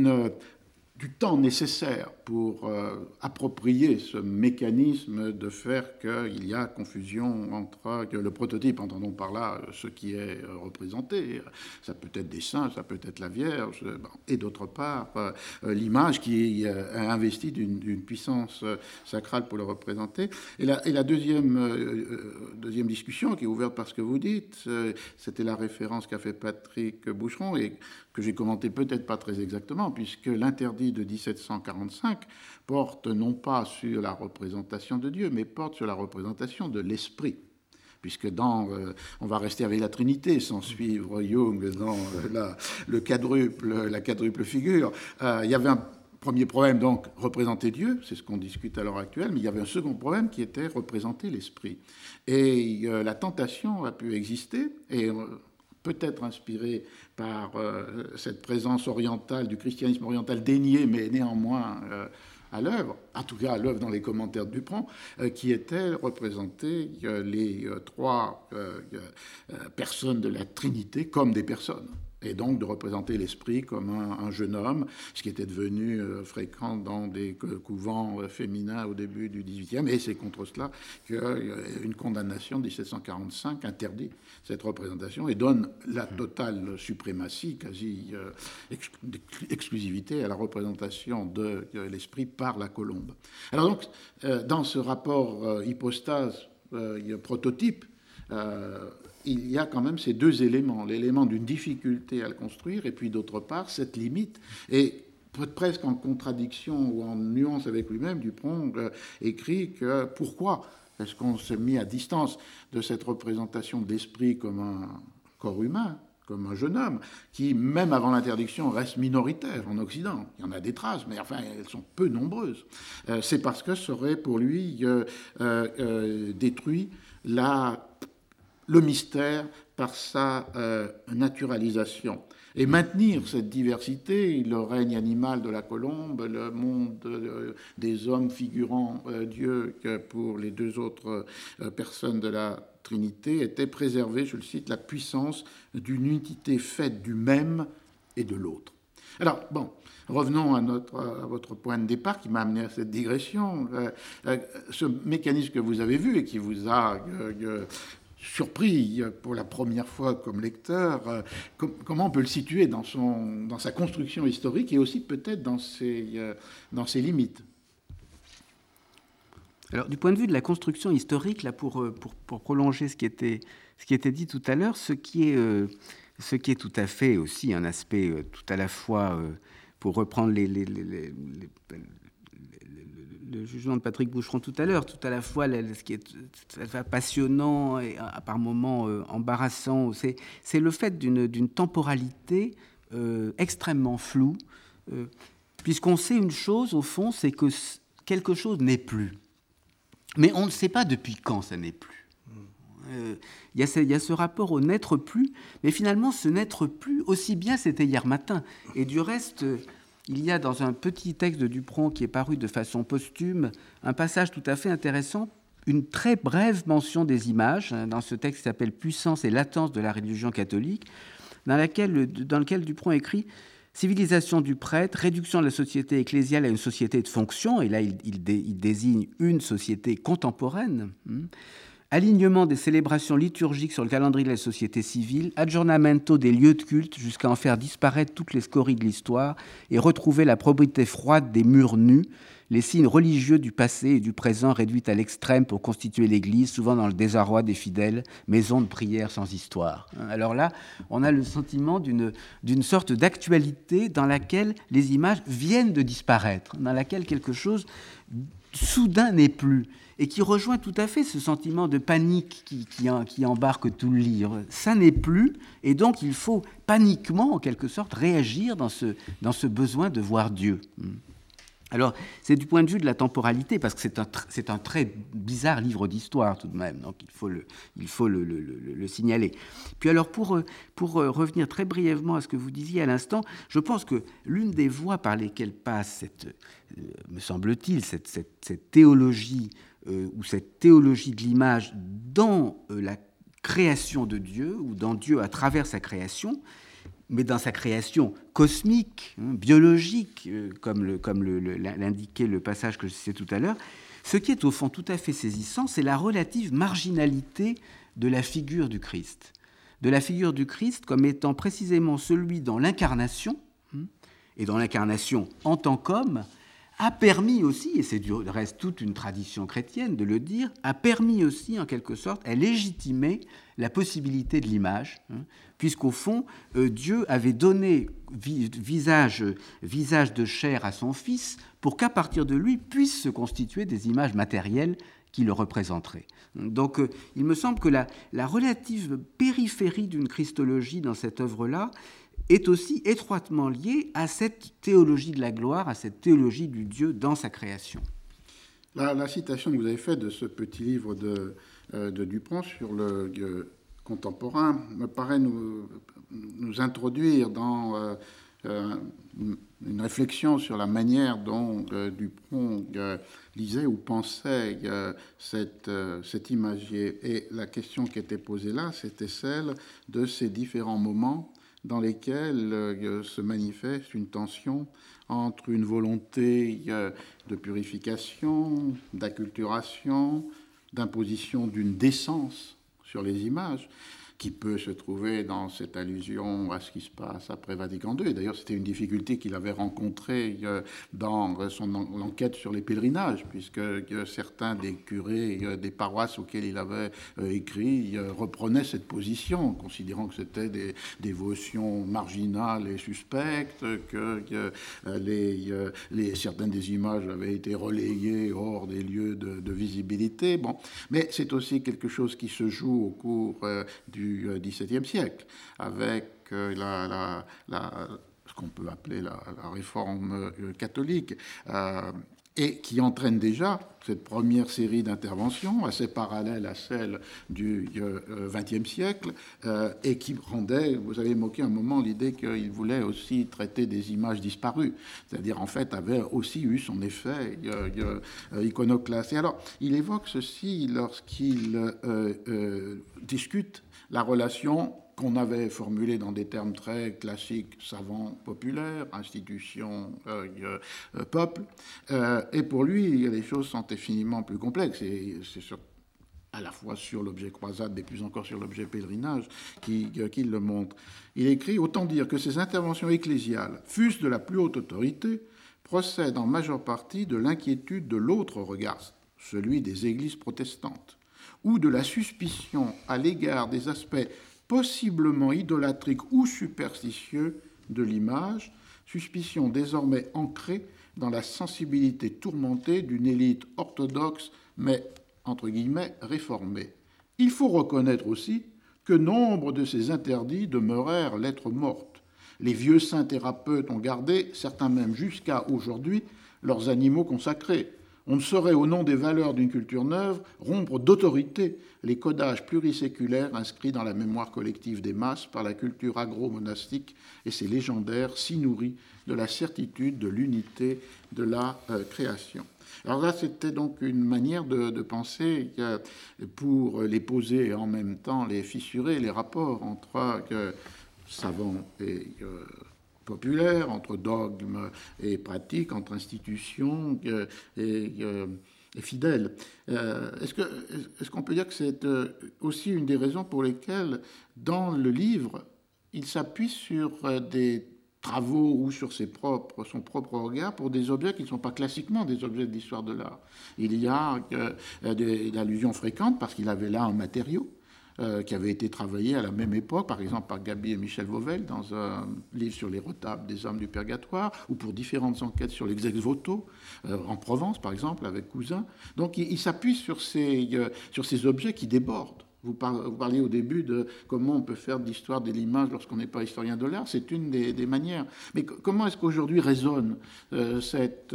du temps nécessaire pour approprier ce mécanisme de faire qu'il y a confusion entre le prototype, entendons par là ce qui est représenté, ça peut être des saints, ça peut être la Vierge, et d'autre part l'image qui est investie d'une puissance sacrale pour le représenter. Et la deuxième discussion qui est ouverte par ce que vous dites, c'était la référence qu'a fait Patrick Boucheron et que j'ai commenté peut-être pas très exactement, puisque l'interdit de 1745 porte non pas sur la représentation de Dieu, mais porte sur la représentation de l'esprit. Puisque on va rester avec la Trinité, sans suivre Jung dans la quadruple figure. Il y avait un premier problème, donc, représenter Dieu, c'est ce qu'on discute à l'heure actuelle, mais il y avait un second problème qui était représenter l'esprit. Et la tentation a pu exister, et peut-être inspirée par cette présence orientale, du christianisme oriental dénié, mais néanmoins à l'œuvre, en tout cas à l'œuvre dans les commentaires de Dupron, qui était représenter les trois personnes de la Trinité comme des personnes. Et donc de représenter l'esprit comme un jeune homme, ce qui était devenu fréquent dans des couvents féminins au début du XVIIIe. Et c'est contre cela qu'une condamnation de 1745 interdit cette représentation et donne la totale suprématie, quasi exclusivité à la représentation de l'esprit par la colombe. Alors donc, dans ce rapport hypostase, prototype, il y a quand même ces deux éléments, l'élément d'une difficulté à le construire et puis d'autre part cette limite. Et presque en contradiction ou en nuance avec lui-même, Dupron écrit que pourquoi est-ce qu'on s'est mis à distance de cette représentation d'esprit comme un corps humain, comme un jeune homme, qui, même avant l'interdiction, reste minoritaire en Occident. Il y en a des traces, mais enfin, elles sont peu nombreuses. C'est parce que ça aurait, pour lui, détruit le mystère par sa naturalisation. Et maintenir cette diversité, le règne animal de la colombe, le monde des hommes figurant Dieu pour les deux autres personnes de la Trinité, était préservé, je le cite, la puissance d'une unité faite du même et de l'autre. Alors, bon, revenons à votre point de départ qui m'a amené à cette digression. Ce mécanisme que vous avez vu et qui vous a surpris pour la première fois comme lecteur, comment on peut le situer dans sa construction historique et aussi peut-être dans ses limites? Alors, du point de vue de la construction historique, là, pour prolonger ce qui était dit tout à l'heure, ce qui est tout à fait aussi un aspect tout à la fois, pour reprendre le jugement de Patrick Boucheron tout à l'heure, tout à la fois ce qui est passionnant et par moments embarrassant, c'est le fait d'une temporalité extrêmement floue, puisqu'on sait une chose, au fond, c'est que quelque chose n'est plus. Mais on ne sait pas depuis quand ça n'est plus. Il y a ce rapport au n'être plus, mais finalement, ce n'être plus, aussi bien c'était hier matin. Et du reste, il y a dans un petit texte de Dupron qui est paru de façon posthume un passage tout à fait intéressant, une très brève mention des images, dans ce texte qui s'appelle « Puissance et latence de la religion catholique », dans lequel Dupron écrit « Civilisation du prêtre, réduction de la société ecclésiale à une société de fonction », et là il désigne une société contemporaine, alignement des célébrations liturgiques sur le calendrier de la société civile, aggiornamento des lieux de culte jusqu'à en faire disparaître toutes les scories de l'histoire et retrouver la probité froide des murs nus, les signes religieux du passé et du présent réduits à l'extrême pour constituer l'Église, souvent dans le désarroi des fidèles, maison de prière sans histoire. Alors là, on a le sentiment d'une sorte d'actualité dans laquelle les images viennent de disparaître, dans laquelle quelque chose soudain n'est plus, et qui rejoint tout à fait ce sentiment de panique qui embarque tout le livre. Ça n'est plus, et donc il faut paniquement, en quelque sorte, réagir dans ce besoin de voir Dieu. Alors, c'est du point de vue de la temporalité, parce que c'est un très bizarre livre d'histoire tout de même, donc il faut le signaler. Puis alors, pour revenir très brièvement à ce que vous disiez à l'instant, je pense que l'une des voies par lesquelles passe, me semble-t-il, cette théologie, ou cette théologie de l'image dans la création de Dieu, ou dans Dieu à travers sa création, mais dans sa création cosmique, biologique, comme l'indiquait le passage que je citais tout à l'heure, ce qui est au fond tout à fait saisissant, c'est la relative marginalité de la figure du Christ. De la figure du Christ comme étant précisément celui dans l'incarnation, et dans l'incarnation en tant qu'homme, a permis aussi, et c'est du reste toute une tradition chrétienne de le dire, a permis aussi en quelque sorte à légitimer la possibilité de l'image, puisqu'au fond, Dieu avait donné visage de chair à son Fils pour qu'à partir de lui puissent se constituer des images matérielles qui le représenteraient. Donc il me semble que la relative périphérie d'une christologie dans cette œuvre-là est aussi étroitement liée à cette théologie de la gloire, à cette théologie du Dieu dans sa création. La citation que vous avez faite de ce petit livre de Dupont sur le contemporain me paraît nous introduire dans une réflexion sur la manière dont Dupont lisait ou pensait cet imagier. Et la question qui était posée là, c'était celle de ces différents moments dans lesquels se manifeste une tension entre une volonté de purification, d'acculturation, d'imposition d'une décence sur les images, qui peut se trouver dans cette allusion à ce qui se passe après Vatican II. Et d'ailleurs, c'était une difficulté qu'il avait rencontrée dans son enquête sur les pèlerinages, puisque certains des curés des paroisses auxquelles il avait écrit reprenaient cette position, considérant que c'était des dévotions marginales et suspectes, que certaines des images avaient été relayées hors des lieux de visibilité. Bon. Mais c'est aussi quelque chose qui se joue au cours du XVIIe siècle, avec ce qu'on peut appeler la réforme catholique, et qui entraîne déjà cette première série d'interventions assez parallèle à celle du XXe siècle, et qui rendait, vous avez évoqué un moment l'idée qu'il voulait aussi traiter des images disparues, c'est-à-dire en fait avait aussi eu son effet iconoclaste. Et alors, il évoque ceci lorsqu'il discute la relation qu'on avait formulée dans des termes très classiques, savants, populaires, institution, peuple. Et pour lui, les choses sont infiniment plus complexes. Et c'est à la fois sur l'objet croisade, mais plus encore sur l'objet pèlerinage, qu'il le montre. Il écrit « Autant dire que ces interventions ecclésiales, fût-ce de la plus haute autorité, procèdent en majeure partie de l'inquiétude de l'autre regard, celui des églises protestantes, ou de la suspicion à l'égard des aspects possiblement idolâtriques ou superstitieux de l'image, suspicion désormais ancrée dans la sensibilité tourmentée d'une élite orthodoxe, mais, entre guillemets, réformée. Il faut reconnaître aussi que nombre de ces interdits demeurèrent lettres mortes. Les vieux saints thérapeutes ont gardé, certains même jusqu'à aujourd'hui, leurs animaux consacrés. On ne saurait, au nom des valeurs d'une culture neuve, rompre d'autorité les codages pluriséculaires inscrits dans la mémoire collective des masses par la culture agro-monastique et ses légendaires si nourris de la certitude de l'unité de la création. Alors là, c'était donc une manière de penser pour les poser et en même temps les fissurer, les rapports entre savants et populaire, entre dogme et pratique, entre institutions et fidèles. Est-ce qu'on peut dire que c'est aussi une des raisons pour lesquelles, dans le livre, il s'appuie sur des travaux ou sur son propre regard pour des objets qui ne sont pas classiquement des objets de l'histoire de l'art? Il y a des allusions fréquentes parce qu'il avait là un matériau qui avait été travaillé à la même époque, par exemple par Gaby et Michel Vauvel, dans un livre sur les retables des hommes du purgatoire, ou pour différentes enquêtes sur les ex-voto, en Provence, par exemple, avec Cousin. Donc il s'appuie sur ces objets qui débordent. Vous parliez au début de comment on peut faire de l'histoire de l'image lorsqu'on n'est pas historien de l'art. C'est une des manières. Mais comment est-ce qu'aujourd'hui résonne cette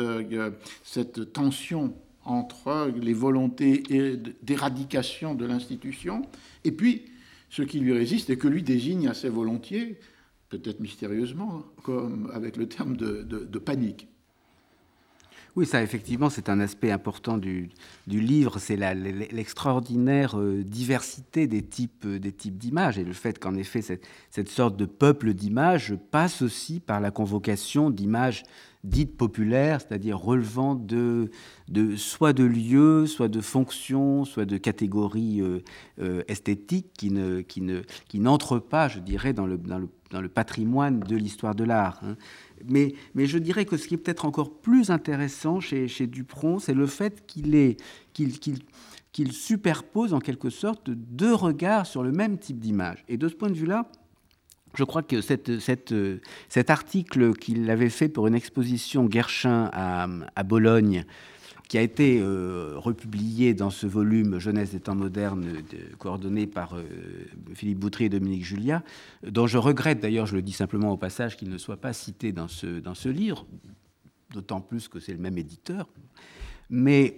tension entre les volontés d'éradication de l'institution et puis ce qui lui résiste et que lui désigne assez volontiers, peut-être mystérieusement, comme avec le terme de panique? Oui, ça, effectivement, c'est un aspect important du livre, c'est l'extraordinaire diversité des types d'images, et le fait qu'en effet, cette sorte de peuple d'images passe aussi par la convocation d'images dites populaires, c'est-à-dire relevant soit de lieux, soit de fonctions, soit de catégories esthétiques qui n'entrent pas, je dirais, dans le patrimoine de l'histoire de l'art. Mais je dirais que ce qui est peut-être encore plus intéressant chez Dupron, c'est le fait qu'il superpose en quelque sorte deux regards sur le même type d'image. Et de ce point de vue-là, je crois que cet article qu'il avait fait pour une exposition Guerchin à Bologne, qui a été republié dans ce volume Jeunesse des temps modernes, coordonné par Philippe Boutry et Dominique Julia, dont je regrette d'ailleurs, je le dis simplement au passage, qu'il ne soit pas cité dans ce livre, d'autant plus que c'est le même éditeur. Mais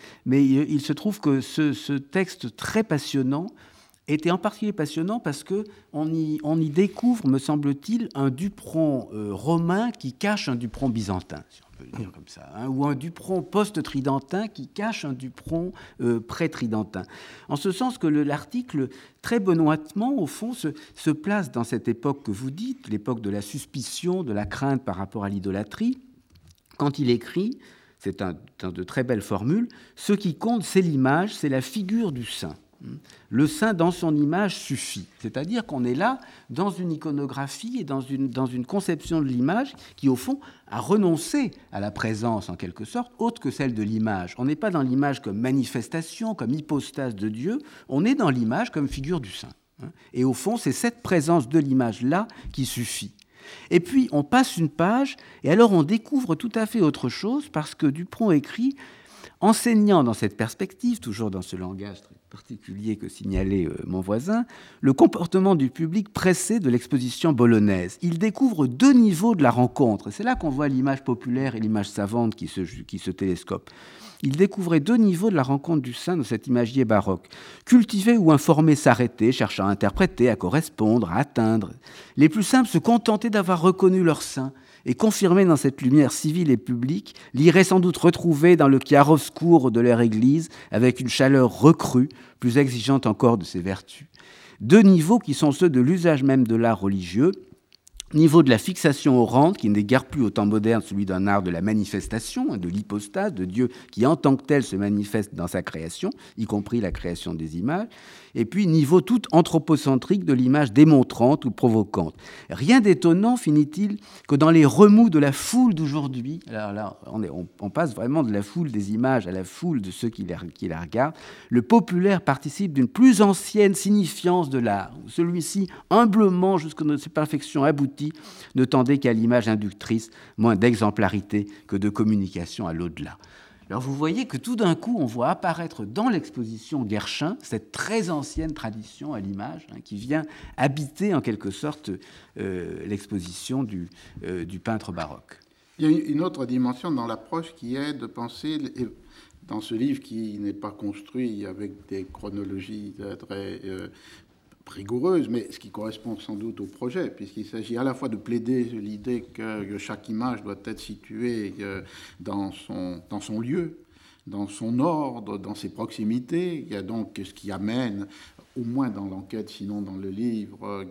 il se trouve que ce texte très passionnant était en particulier passionnant parce qu'on y découvre, me semble-t-il, un Dupron romain qui cache un Dupron byzantin, si on peut le dire comme ça, ou un Dupron post-tridentin qui cache un Dupron pré-tridentin. En ce sens que l'article, très benoîtement, au fond, se place dans cette époque que vous dites, l'époque de la suspicion, de la crainte par rapport à l'idolâtrie, quand il écrit, c'est un de très belles formules, « Ce qui compte, c'est l'image, c'est la figure du saint. » Le saint dans son image suffit. C'est-à-dire qu'on est là dans une iconographie et dans une conception de l'image qui, au fond, a renoncé à la présence, en quelque sorte, autre que celle de l'image. On n'est pas dans l'image comme manifestation, comme hypostase de Dieu, on est dans l'image comme figure du saint. Et au fond, c'est cette présence de l'image-là qui suffit. Et puis, on passe une page, et alors on découvre tout à fait autre chose, parce que Dupron écrit, enseignant dans cette perspective, toujours dans ce langage très particulier que signalait mon voisin, le comportement du public pressé de l'exposition bolognaise. Il découvre deux niveaux de la rencontre. C'est là qu'on voit l'image populaire et l'image savante qui se télescopent. Il découvrait deux niveaux de la rencontre du saint de cet imagier baroque. Cultiver ou informer s'arrêter, cherchant à interpréter, à correspondre, à atteindre. Les plus simples se contentaient d'avoir reconnu leur saint et confirmés dans cette lumière civile et publique, l'iraient sans doute retrouver dans le chiaroscuro de leur église avec une chaleur recrue, plus exigeante encore de ses vertus. Deux niveaux qui sont ceux de l'usage même de l'art religieux, niveau de la fixation au rang, qui n'est guère plus au temps moderne celui d'un art de la manifestation, de l'hypostase, de Dieu qui en tant que tel se manifeste dans sa création, y compris la création des images, et puis niveau tout anthropocentrique de l'image démontrante ou provocante. Rien d'étonnant, finit-il, que dans les remous de la foule d'aujourd'hui, alors là, on passe vraiment de la foule des images à la foule de ceux qui la regardent, le populaire participe d'une plus ancienne signifiance de l'art. Celui-ci, humblement jusqu'à ses perfections abouties, ne tendait qu'à l'image inductrice, moins d'exemplarité que de communication à l'au-delà. Alors vous voyez que tout d'un coup, on voit apparaître dans l'exposition Guerchin cette très ancienne tradition à l'image qui vient habiter en quelque sorte l'exposition du peintre baroque. Il y a une autre dimension dans l'approche qui est de penser, dans ce livre qui n'est pas construit avec des chronologies très rigoureuses, mais ce qui correspond sans doute au projet, puisqu'il s'agit à la fois de plaider l'idée que chaque image doit être située dans son lieu, dans son ordre, dans ses proximités. Il y a donc ce qui amène, au moins dans l'enquête, sinon dans le livre,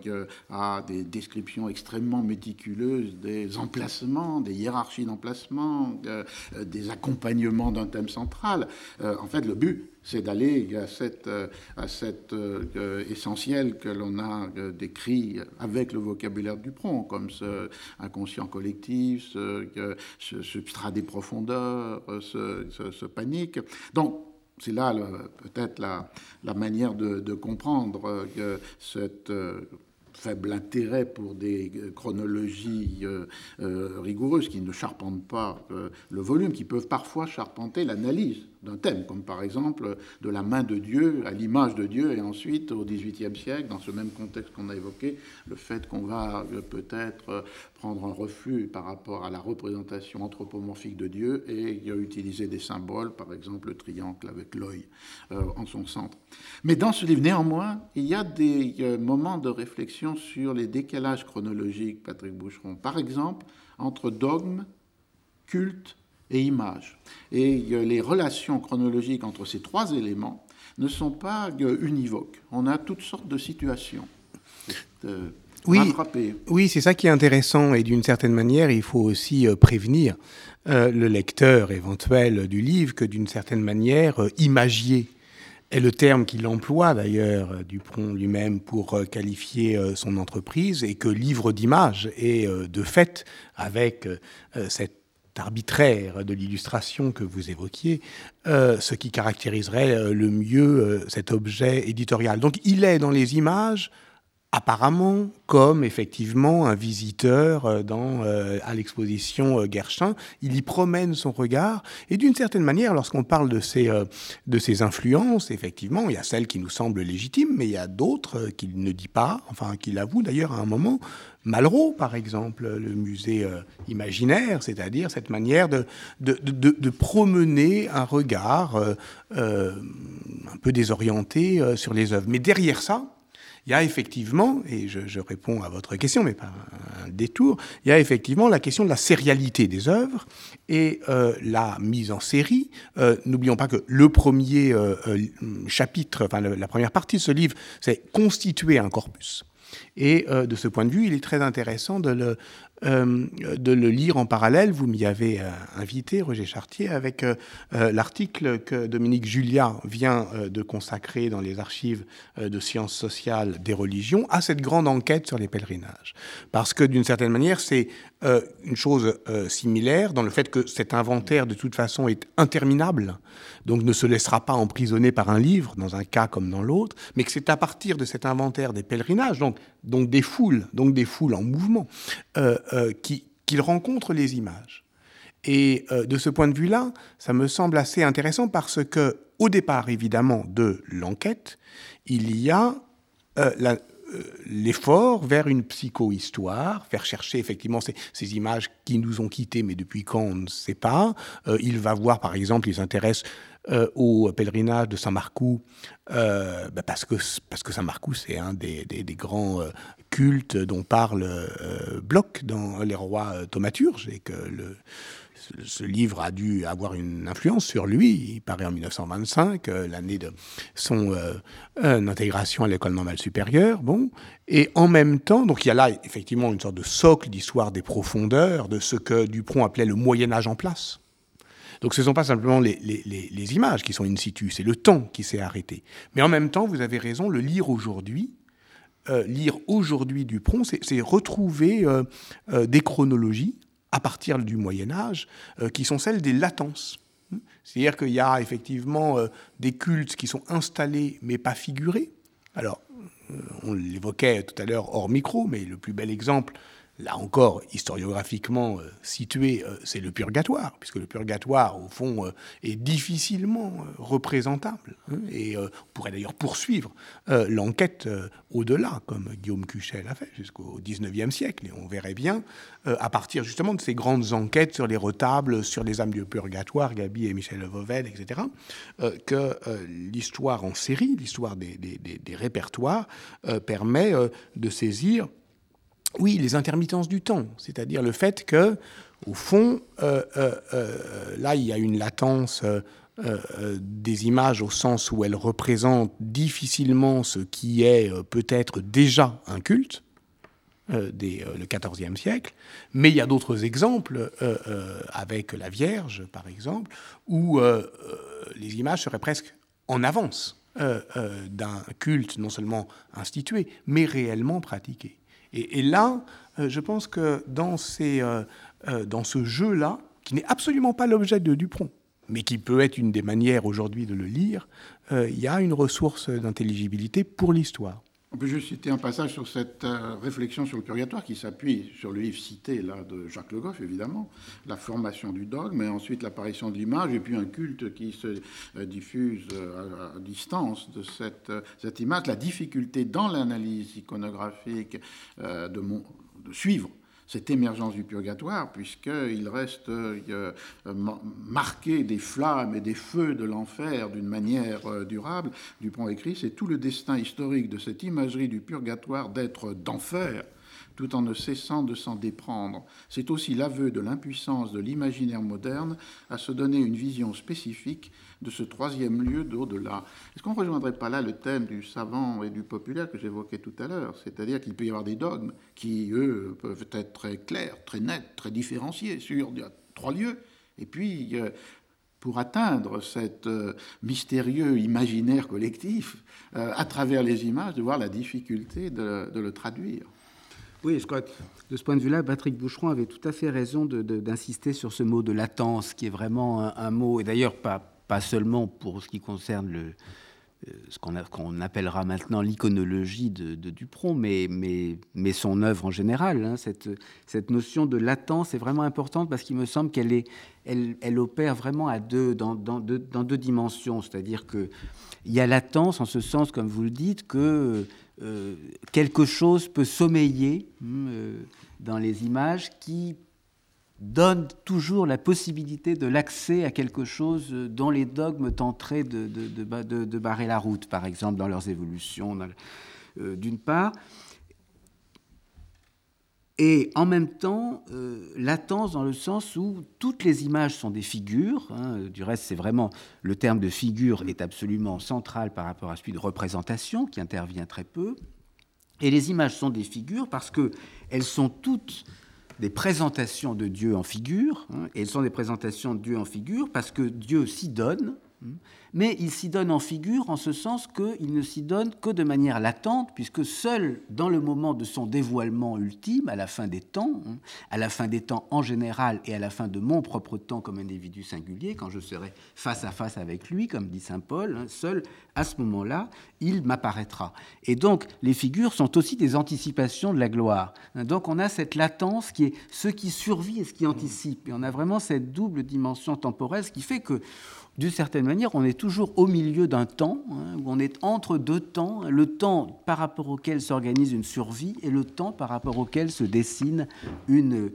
à des descriptions extrêmement méticuleuses des emplacements, des hiérarchies d'emplacements, des accompagnements d'un thème central. En fait, le but, c'est d'aller à cet essentiel que l'on a décrit avec le vocabulaire de Dupron, comme ce inconscient collectif, ce substrat des profondeurs, ce panique. Donc, c'est là peut-être la manière de comprendre cet faible intérêt pour des chronologies rigoureuses qui ne charpentent pas le volume, qui peuvent parfois charpenter l'analyse d'un thème, comme par exemple de la main de Dieu à l'image de Dieu, et ensuite au XVIIIe siècle, dans ce même contexte qu'on a évoqué, le fait qu'on va peut-être prendre un refus par rapport à la représentation anthropomorphique de Dieu et utiliser des symboles, par exemple le triangle avec l'œil en son centre. Mais dans ce livre, néanmoins, il y a des moments de réflexion sur les décalages chronologiques, Patrick Boucheron, par exemple, entre dogme, culte et image. Et les relations chronologiques entre ces trois éléments ne sont pas univoques. On a toutes sortes de situations. Oui, c'est ça qui est intéressant. Et d'une certaine manière, il faut aussi prévenir le lecteur éventuel du livre que d'une certaine manière, imagier est le terme qu'il emploie d'ailleurs, Dupron lui-même, pour qualifier son entreprise, et que livre d'images est de fait, avec cette arbitraire de l'illustration que vous évoquiez, ce qui caractériserait le mieux cet objet éditorial. Donc il est dans les images, apparemment, comme effectivement un visiteur à l'exposition Guerchin. Il y promène son regard, et d'une certaine manière, lorsqu'on parle de ces influences, effectivement, il y a celles qui nous semblent légitimes, mais il y a d'autres qu'il ne dit pas, enfin qu'il avoue d'ailleurs à un moment. Malraux, par exemple, le musée imaginaire, c'est-à-dire cette manière de promener un regard un peu désorienté sur les œuvres. Mais derrière ça, il y a effectivement, et je réponds à votre question, mais pas un détour, il y a effectivement la question de la sérialité des œuvres et la mise en série. N'oublions pas que le premier chapitre, enfin la première partie de ce livre, c'est constituer un corpus. Et de ce point de vue, il est très intéressant de le lire en parallèle. Vous m'y avez invité, Roger Chartier, avec l'article que Dominique Julia vient de consacrer dans les archives de sciences sociales des religions à cette grande enquête sur les pèlerinages. Parce que d'une certaine manière, c'est une chose similaire dans le fait que cet inventaire, de toute façon, est interminable, donc ne se laissera pas emprisonner par un livre, dans un cas comme dans l'autre, mais que c'est à partir de cet inventaire des pèlerinages, donc des foules en mouvement, qu'il rencontre les images. Et de ce point de vue-là, ça me semble assez intéressant parce que, au départ, évidemment, de l'enquête, il y a l'effort vers une psychohistoire, faire chercher effectivement ces images qui nous ont quittés, mais depuis quand on ne sait pas. Il va voir, par exemple, il s'intéresse au pèlerinage de Saint-Marcoux, parce que Saint-Marcoux, c'est un des grands cultes dont parle Bloch dans Les Rois thaumaturges, et que ce livre a dû avoir une influence sur lui. Il paraît en 1925, l'année de son intégration à l'école normale supérieure. Bon. Et en même temps, donc il y a là effectivement une sorte de socle d'histoire des profondeurs, de ce que Dupron appelait le Moyen-Âge en place. Donc ce ne sont pas simplement les images qui sont in situ, c'est le temps qui s'est arrêté. Mais en même temps, vous avez raison, le lire aujourd'hui Dupron, c'est retrouver des chronologies à partir du Moyen-Âge, qui sont celles des latences. C'est-à-dire qu'il y a effectivement des cultes qui sont installés mais pas figurés. Alors, on l'évoquait tout à l'heure hors micro, mais le plus bel exemple, là encore, historiographiquement situé, c'est le purgatoire, puisque le purgatoire, au fond, est difficilement représentable. Et on pourrait d'ailleurs poursuivre l'enquête au-delà, comme Guillaume Cuchet l'a fait, jusqu'au XIXe siècle. Et on verrait bien, à partir justement de ces grandes enquêtes sur les retables, sur les âmes du purgatoire, Gaby et Michel Vauvel, etc., que l'histoire en série, l'histoire des répertoires, permet de saisir les intermittences du temps, c'est-à-dire le fait que, au fond, là, il y a une latence des images au sens où elles représentent difficilement ce qui est peut-être déjà un culte, le XIVe siècle, mais il y a d'autres exemples, avec la Vierge, par exemple, où les images seraient presque en avance d'un culte non seulement institué, mais réellement pratiqué. Et là, je pense que dans ce jeu-là, qui n'est absolument pas l'objet de Dupron, mais qui peut être une des manières aujourd'hui de le lire, il y a une ressource d'intelligibilité pour l'histoire. On peut juste citer un passage sur cette réflexion sur le purgatoire qui s'appuie sur le livre cité là, de Jacques Le Goff, évidemment, la formation du dogme, mais ensuite l'apparition de l'image, et puis un culte qui se diffuse à distance de cette image, la difficulté dans l'analyse iconographique de suivre cette émergence du purgatoire, puisqu'il reste marqué des flammes et des feux de l'enfer d'une manière durable. Dupont écrit, c'est tout le destin historique de cette imagerie du purgatoire d'être d'enfer, tout en ne cessant de s'en déprendre. C'est aussi l'aveu de l'impuissance de l'imaginaire moderne à se donner une vision spécifique de ce troisième lieu d'au-delà. Est-ce qu'on ne rejoindrait pas là le thème du savant et du populaire que j'évoquais tout à l'heure? C'est-à-dire qu'il peut y avoir des dogmes qui, eux, peuvent être très clairs, très nets, très différenciés sur 3 lieux. Et puis, pour atteindre cet mystérieux imaginaire collectif, à travers les images, de voir la difficulté de le traduire. Oui, je crois que de ce point de vue-là, Patrick Boucheron avait tout à fait raison d'insister sur ce mot de latence, qui est vraiment un mot, et d'ailleurs pas seulement pour ce qui concerne ce qu'on appellera maintenant l'iconologie de Dupont, mais son œuvre en général. Hein, cette notion de latence est vraiment importante parce qu'il me semble qu'elle opère vraiment dans deux dimensions. C'est-à-dire qu'il y a latence en ce sens, comme vous le dites, que quelque chose peut sommeiller dans les images qui donne toujours la possibilité de l'accès à quelque chose dont les dogmes tenteraient de barrer la route, par exemple, dans leurs évolutions, d'une part. Et en même temps, latence dans le sens où toutes les images sont des figures. Hein, du reste, c'est vraiment, le terme de figure est absolument central par rapport à celui de représentation, qui intervient très peu. Et les images sont des figures parce qu'elles sont toutes des présentations de Dieu en figure, hein, et elles sont des présentations de Dieu en figure parce que Dieu s'y donne, mais il s'y donne en figure en ce sens qu'il ne s'y donne que de manière latente, puisque seul dans le moment de son dévoilement ultime, à la fin des temps, à la fin des temps en général et à la fin de mon propre temps comme individu singulier, quand je serai face à face avec lui, comme dit saint Paul, seul à ce moment-là, il m'apparaîtra. Et donc, les figures sont aussi des anticipations de la gloire. Donc, on a cette latence qui est ce qui survit et ce qui anticipe. Et on a vraiment cette double dimension temporelle, ce qui fait que, d'une certaine manière, on est toujours au milieu d'un temps, où on est entre deux temps, le temps par rapport auquel s'organise une survie et le temps par rapport auquel se dessine une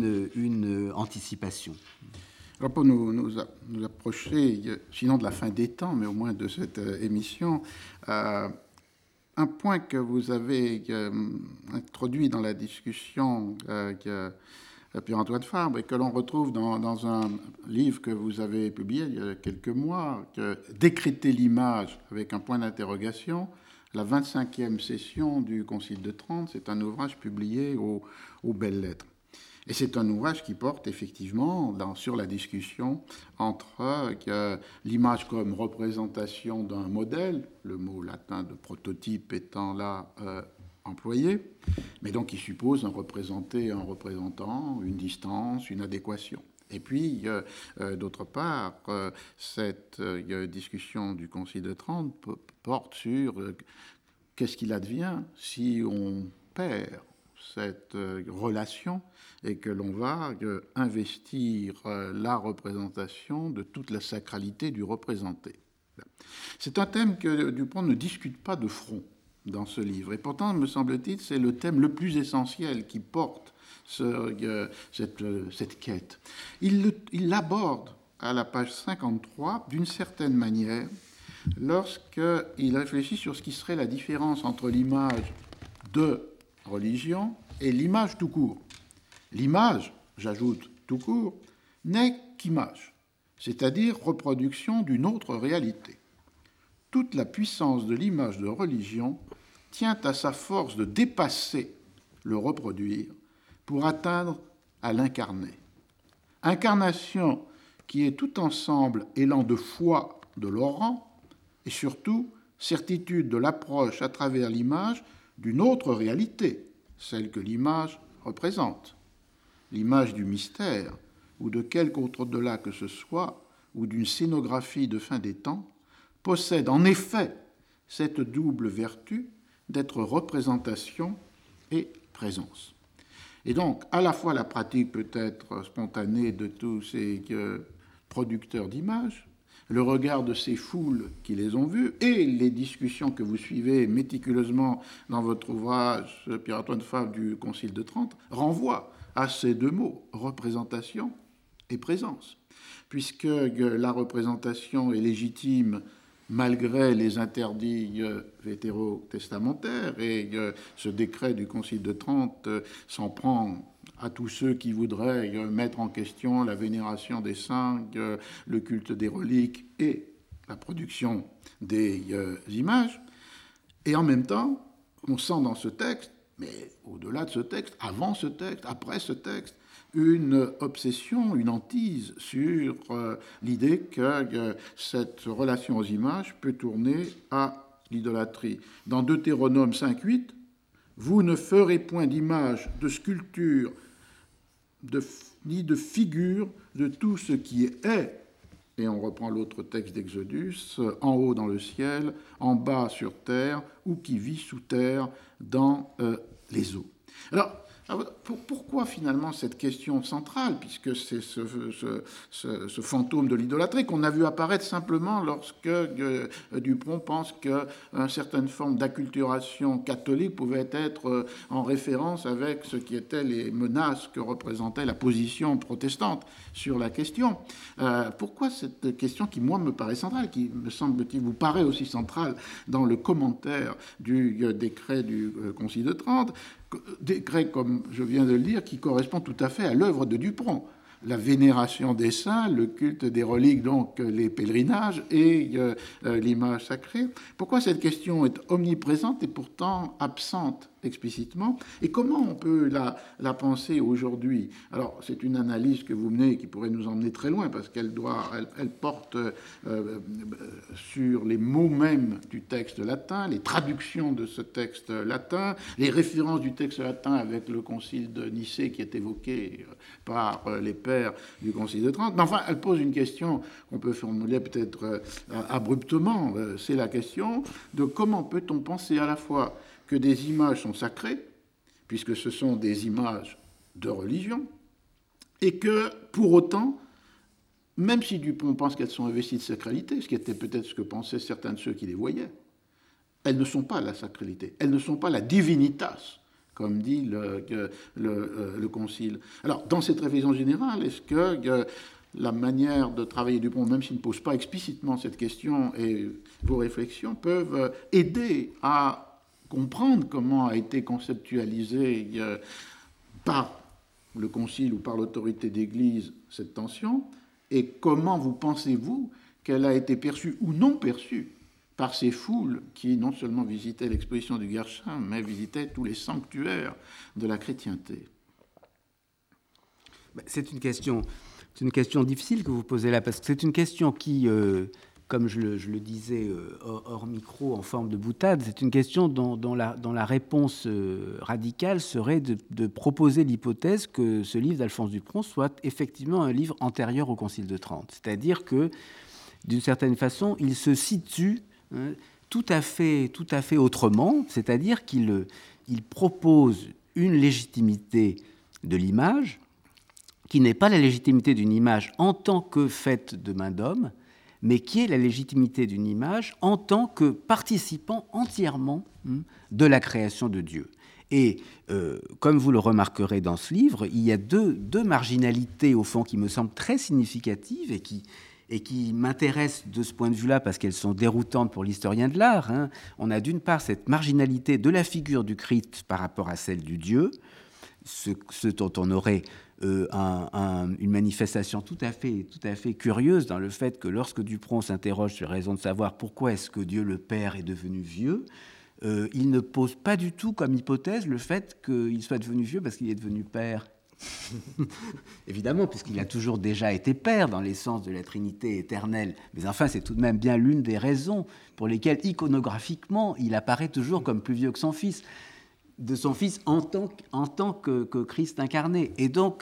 anticipation. Alors pour nous approcher, sinon de la fin des temps, mais au moins de cette émission, un point que vous avez introduit dans la discussion Pierre-Antoine Fabre, et que l'on retrouve dans un livre que vous avez publié il y a quelques mois, Décréter l'image avec un point d'interrogation, la 25e session du Concile de Trente. C'est un ouvrage publié aux Belles Lettres. Et c'est un ouvrage qui porte effectivement sur la discussion entre l'image comme représentation d'un modèle, le mot latin de prototype étant là employé, mais donc qui suppose un représentant, une distance, une adéquation. Et puis, d'autre part, cette discussion du Concile de Trente porte sur qu'est-ce qu'il advient si on perd cette relation et que l'on va investir la représentation de toute la sacralité du représenté. C'est un thème que Dupont ne discute pas de front dans ce livre. Et pourtant, me semble-t-il, c'est le thème le plus essentiel qui porte cette quête. Il l'aborde à la page 53 d'une certaine manière lorsqu'il réfléchit sur ce qui serait la différence entre l'image de religion et l'image tout court. L'image, j'ajoute tout court, n'est qu'image, c'est-à-dire reproduction d'une autre réalité. Toute la puissance de l'image de religion tient à sa force de dépasser le reproduire pour atteindre à l'incarner. Incarnation qui est tout ensemble élan de foi de Laurent et surtout certitude de l'approche à travers l'image d'une autre réalité, celle que l'image représente. L'image du mystère ou de quelque autre au-delà que ce soit, ou d'une scénographie de fin des temps, possède en effet cette double vertu d'être représentation et présence. Et donc, à la fois la pratique peut être spontanée de tous ces producteurs d'images, le regard de ces foules qui les ont vues et les discussions que vous suivez méticuleusement dans votre ouvrage Pierre-Antoine Fabre du Concile de Trente renvoient à ces deux mots, représentation et présence, puisque la représentation est légitime malgré les interdits vétérotestamentaires, et ce décret du Concile de Trente s'en prend à tous ceux qui voudraient mettre en question la vénération des saints, le culte des reliques et la production des images. Et en même temps, on sent dans ce texte, mais au-delà de ce texte, avant ce texte, après ce texte, une obsession, une hantise sur l'idée que cette relation aux images peut tourner à l'idolâtrie. Dans Deutéronome 5.8, « Vous ne ferez point d'image, de sculpture, ni de figure de tout ce qui est, et on reprend l'autre texte d'Exodus, en haut dans le ciel, en bas sur terre, ou qui vit sous terre dans les eaux. » Alors, pourquoi finalement cette question centrale, puisque c'est ce fantôme de l'idolâtrie qu'on a vu apparaître simplement lorsque Dupron pense qu'une certaine forme d'acculturation catholique pouvait être en référence avec ce qui étaient les menaces que représentait la position protestante sur la question. Pourquoi cette question qui, moi, me paraît centrale, qui, me semble-t-il, vous paraît aussi centrale dans le commentaire du décret du Concile de Trente, décret, comme je viens de le dire, qui correspond tout à fait à l'œuvre de Dupron. La vénération des saints, le culte des reliques, donc les pèlerinages et l'image sacrée. Pourquoi cette question est omniprésente et pourtant absente explicitement? Et comment on peut la penser aujourd'hui? Alors, c'est une analyse que vous menez qui pourrait nous emmener très loin parce qu'elle porte sur les mots mêmes du texte latin, les traductions de ce texte latin, les références du texte latin avec le concile de Nicée qui est évoqué par les pères du Concile de Trente. Mais enfin, elle pose une question qu'on peut formuler peut-être abruptement. C'est la question de comment peut-on penser à la fois que des images sont sacrées, puisque ce sont des images de religion, et que, pour autant, même si Dupont pense qu'elles sont investies de sacralité, ce qui était peut-être ce que pensaient certains de ceux qui les voyaient, elles ne sont pas la sacralité, elles ne sont pas la divinitas, comme dit le Concile. Alors, dans cette révision générale, est-ce que la manière de travailler Dupont, même s'il ne pose pas explicitement cette question, et vos réflexions peuvent aider à comprendre comment a été conceptualisée par le Concile ou par l'autorité d'Église cette tension, et comment vous pensez-vous qu'elle a été perçue ou non perçue par ces foules qui non seulement visitaient l'exposition du Guerchin, mais visitaient tous les sanctuaires de la chrétienté? C'est une question difficile que vous posez là, parce que c'est une question qui, comme je le disais hors micro en forme de boutade, c'est une question dont la réponse radicale serait de proposer l'hypothèse que ce livre d'Alphonse Dupron soit effectivement un livre antérieur au Concile de Trente. C'est-à-dire que, d'une certaine façon, il se situe tout à fait autrement, c'est-à-dire qu'il propose une légitimité de l'image qui n'est pas la légitimité d'une image en tant que faite de main d'homme, mais qui est la légitimité d'une image en tant que participant entièrement de la création de Dieu. Et comme vous le remarquerez dans ce livre, il y a deux marginalités, au fond, qui me semblent très significatives et qui m'intéressent de ce point de vue-là parce qu'elles sont déroutantes pour l'historien de l'art. On a d'une part cette marginalité de la figure du Christ par rapport à celle du Dieu, ce dont on aurait une manifestation tout à fait curieuse dans le fait que lorsque Dupron s'interroge sur la raison de savoir pourquoi est-ce que Dieu le Père est devenu vieux, il ne pose pas du tout comme hypothèse le fait qu'il soit devenu vieux parce qu'il est devenu Père. Évidemment, puisqu'il a toujours déjà été Père dans l'essence de la Trinité éternelle. Mais enfin, c'est tout de même bien l'une des raisons pour lesquelles, iconographiquement, il apparaît toujours comme plus vieux que son Fils. de son Fils en tant que Christ incarné. Et donc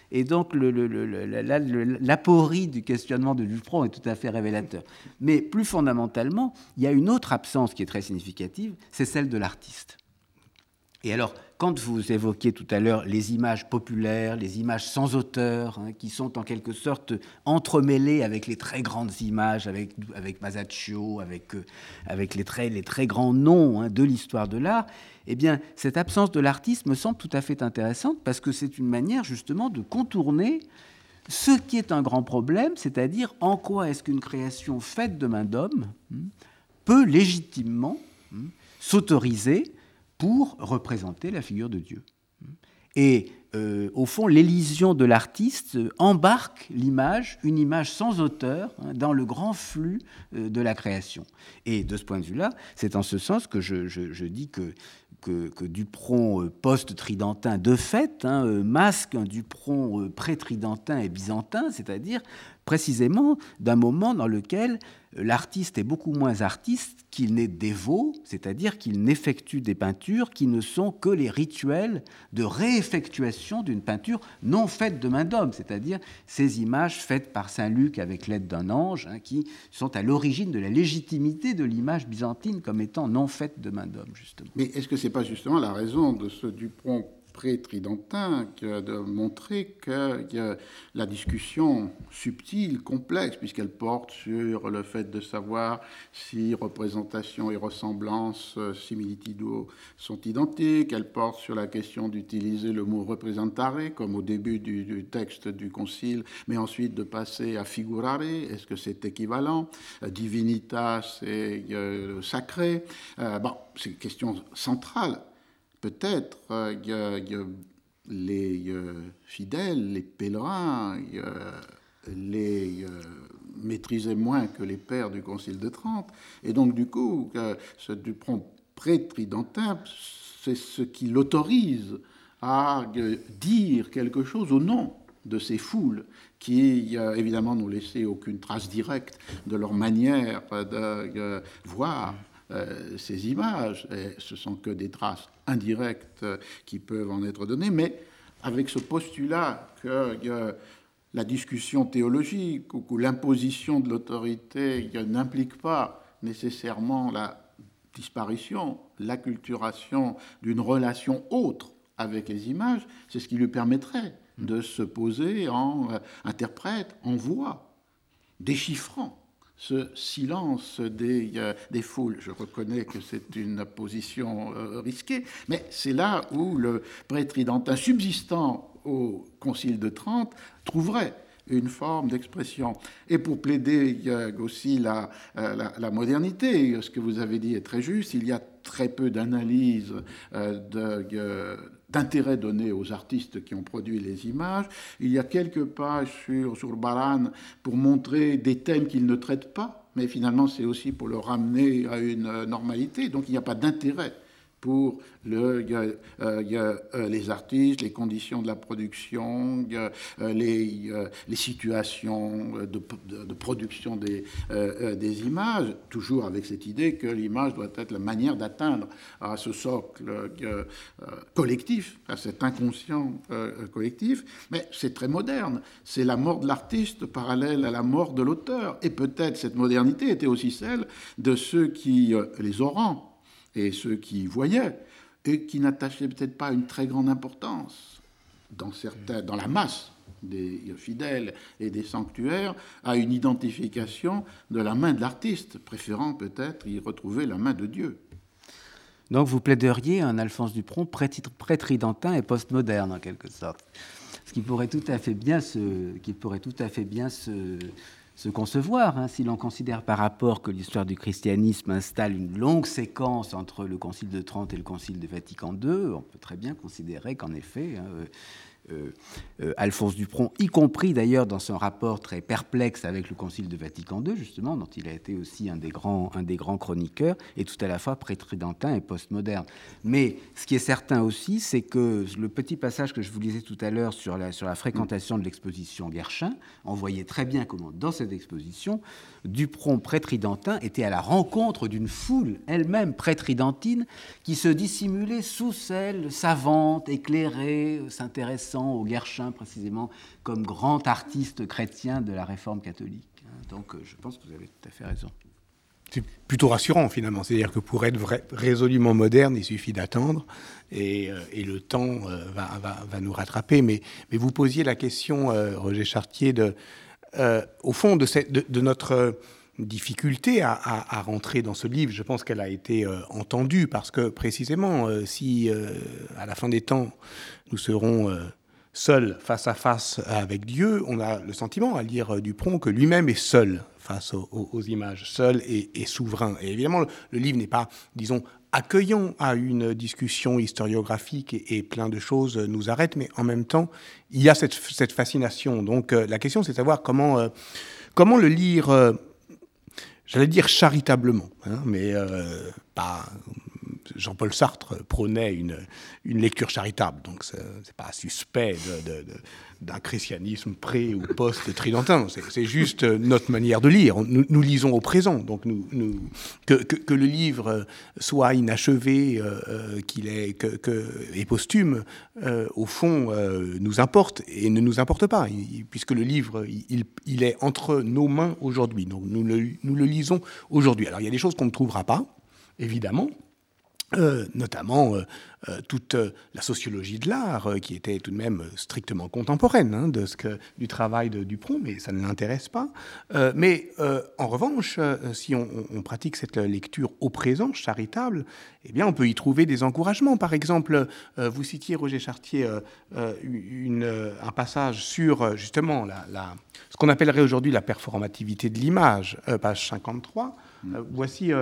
l'aporie du questionnement de Dupron est tout à fait révélateur. Mais plus fondamentalement, il y a une autre absence qui est très significative, c'est celle de l'artiste. Et alors, quand vous évoquiez tout à l'heure les images populaires, les images sans auteur, qui sont en quelque sorte entremêlées avec les très grandes images, avec Masaccio, avec les très grands noms de l'histoire de l'art, eh bien, cette absence de l'artiste me semble tout à fait intéressante parce que c'est une manière justement de contourner ce qui est un grand problème, c'est-à-dire en quoi est-ce qu'une création faite de main d'homme peut légitimement s'autoriser pour représenter la figure de Dieu. Et au fond, l'élision de l'artiste embarque une image sans auteur, dans le grand flux de la création. Et de ce point de vue-là, c'est en ce sens que je dis que Dupron post-tridentin, de fait, masque un Dupron pré-tridentin et byzantin, c'est-à-dire précisément d'un moment dans lequel l'artiste est beaucoup moins artiste qu'il n'est dévot, c'est-à-dire qu'il n'effectue des peintures qui ne sont que les rituels de réeffectuation d'une peinture non faite de main d'homme, c'est-à-dire ces images faites par saint Luc avec l'aide d'un ange, qui sont à l'origine de la légitimité de l'image byzantine comme étant non faite de main d'homme, justement. Mais est-ce que ce n'est pas justement la raison de ce Dupron pré-tridentin de montrer que la discussion subtile, complexe, puisqu'elle porte sur le fait de savoir si représentation et ressemblance, similitudo, sont identiques, elle porte sur la question d'utiliser le mot representare, comme au début du texte du Concile, mais ensuite de passer à figurare, est-ce que c'est équivalent, divinitas et sacré, c'est une question centrale. Peut-être les fidèles, les pèlerins, les maîtrisaient moins que les pères du Concile de Trente. Et donc, du coup, ce Dupron pré-tridentin, c'est ce qui l'autorise à dire quelque chose au nom de ces foules qui, évidemment, n'ont laissé aucune trace directe de leur manière de voir ces images. Et ce sont que des traces indirectes qui peuvent en être données, mais avec ce postulat que la discussion théologique ou l'imposition de l'autorité n'implique pas nécessairement la disparition, l'acculturation d'une relation autre avec les images, c'est ce qui lui permettrait de se poser en interprète, en voix, déchiffrant ce silence des foules. Je reconnais que c'est une position risquée, mais c'est là où le pré-tridentin subsistant au Concile de Trente trouverait une forme d'expression. Et pour plaider aussi la modernité, ce que vous avez dit est très juste, il y a très peu d'analyse d'intérêt donné aux artistes qui ont produit les images. Il y a quelques pages sur Zurbarán pour montrer des thèmes qu'il ne traite pas, mais finalement c'est aussi pour le ramener à une normalité. Donc il n'y a pas d'intérêt pour les artistes, les conditions de la production, les situations de production des images, toujours avec cette idée que l'image doit être la manière d'atteindre à ce socle collectif, à cet inconscient collectif. Mais c'est très moderne. C'est la mort de l'artiste parallèle à la mort de l'auteur. Et peut-être cette modernité était aussi celle de ceux qui, les orants, et ceux qui voyaient, et qui n'attachaient peut-être pas une très grande importance dans la masse des fidèles et des sanctuaires, à une identification de la main de l'artiste, préférant peut-être y retrouver la main de Dieu. Donc vous plaideriez un Alphonse Dupron pré-tridentin et postmoderne, en quelque sorte. Ce qui pourrait tout à fait bien se concevoir, si l'on considère par rapport que l'histoire du christianisme installe une longue séquence entre le Concile de Trente et le Concile de Vatican II. On peut très bien considérer qu'en effet, Alphonse Dupron, y compris d'ailleurs dans son rapport très perplexe avec le Concile de Vatican II, justement, dont il a été aussi un des grands chroniqueurs, et tout à la fois prétridentin et postmoderne. Mais ce qui est certain aussi, c'est que le petit passage que je vous lisais tout à l'heure sur la fréquentation de l'exposition Guerchin, on voyait très bien comment, dans cette exposition, Dupron prétridentin était à la rencontre d'une foule elle-même prétridentine qui se dissimulait sous celle savante, éclairée, s'intéressant au Guerchin précisément comme grand artiste chrétien de la Réforme catholique. Donc je pense que vous avez tout à fait raison. C'est plutôt rassurant finalement, c'est-à-dire que pour être résolument moderne, il suffit d'attendre et le temps va nous rattraper. Mais vous posiez la question, Roger Chartier, au fond de notre difficulté à rentrer dans ce livre. Je pense qu'elle a été entendue parce que précisément, si à la fin des temps, nous serons seuls face à face avec Dieu, on a le sentiment à lire Dupron que lui-même est seul face aux images, seul et souverain. Et évidemment, le livre n'est pas, disons, accueillant à une discussion historiographique et plein de choses nous arrêtent, mais en même temps, il y a cette fascination. Donc la question, c'est de savoir comment le lire, j'allais dire charitablement, mais pas... Jean-Paul Sartre prônait une lecture charitable, donc c'est pas suspect d'un christianisme pré- ou post-tridentin, c'est juste notre manière de lire. Nous lisons au présent, donc que le livre soit inachevé, et posthume, au fond, nous importe et ne nous importe pas, puisque le livre, il est entre nos mains aujourd'hui, donc nous le lisons aujourd'hui. Alors il y a des choses qu'on ne trouvera pas, évidemment, notamment toute la sociologie de l'art, qui était tout de même strictement contemporaine du travail de Dupron, mais ça ne l'intéresse pas. Mais en revanche, si on pratique cette lecture au présent, charitable, eh bien, on peut y trouver des encouragements. Par exemple, vous citiez, Roger Chartier, un passage sur, justement, ce qu'on appellerait aujourd'hui la performativité de l'image, page 53. Voici...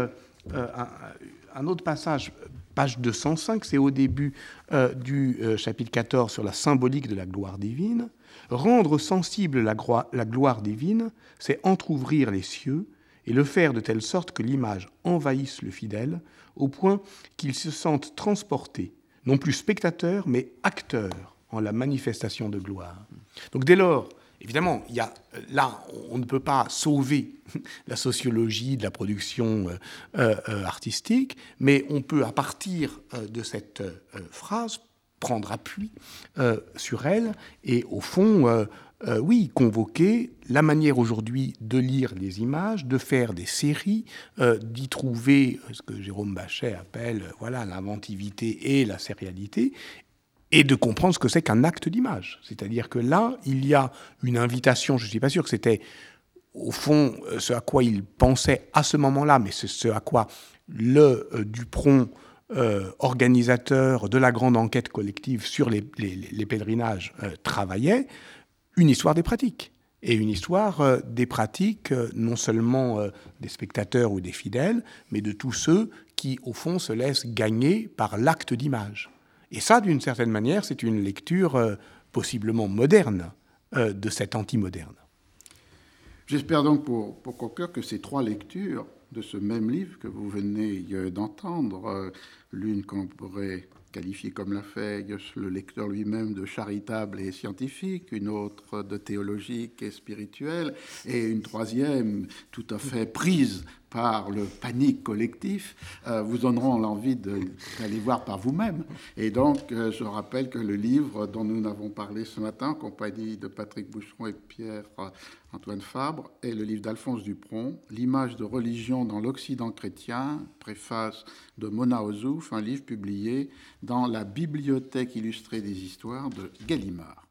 un autre passage, page 205, c'est au début du chapitre 14 sur la symbolique de la gloire divine. Rendre sensible la gloire divine, c'est entr'ouvrir les cieux et le faire de telle sorte que l'image envahisse le fidèle au point qu'il se sente transporté, non plus spectateur, mais acteur en la manifestation de gloire. Donc dès lors, évidemment, là, on ne peut pas sauver la sociologie de la production artistique, mais on peut, à partir de cette phrase, prendre appui sur elle et, au fond, convoquer la manière aujourd'hui de lire les images, de faire des séries, d'y trouver ce que Jérôme Bachet appelle l'inventivité et la sérialité, et de comprendre ce que c'est qu'un acte d'image. C'est-à-dire que là, il y a une invitation, je ne suis pas sûr que c'était, au fond, ce à quoi il pensait à ce moment-là, mais c'est ce à quoi le Dupron, organisateur de la grande enquête collective sur les pèlerinages, travaillait, une histoire des pratiques. Et une histoire des pratiques, non seulement des spectateurs ou des fidèles, mais de tous ceux qui, au fond, se laissent gagner par l'acte d'image. Et ça, d'une certaine manière, c'est une lecture possiblement moderne de cet anti-moderne. J'espère donc, pour conclure, que ces trois lectures de ce même livre que vous venez d'entendre, l'une qu'on pourrait qualifié comme l'a fait le lecteur lui-même de charitable et scientifique, une autre de théologique et spirituelle, et une troisième tout à fait prise par le panique collectif, vous donneront l'envie d'aller voir par vous-même. Et donc, je rappelle que le livre dont nous avons parlé ce matin, en compagnie de Patrick Boucheron et Pierre-Antoine Fabre, est le livre d'Alphonse Dupron, L'image de religion dans l'Occident chrétien, préface de Mona Ozouf, un livre publié dans la Bibliothèque illustrée des histoires de Gallimard.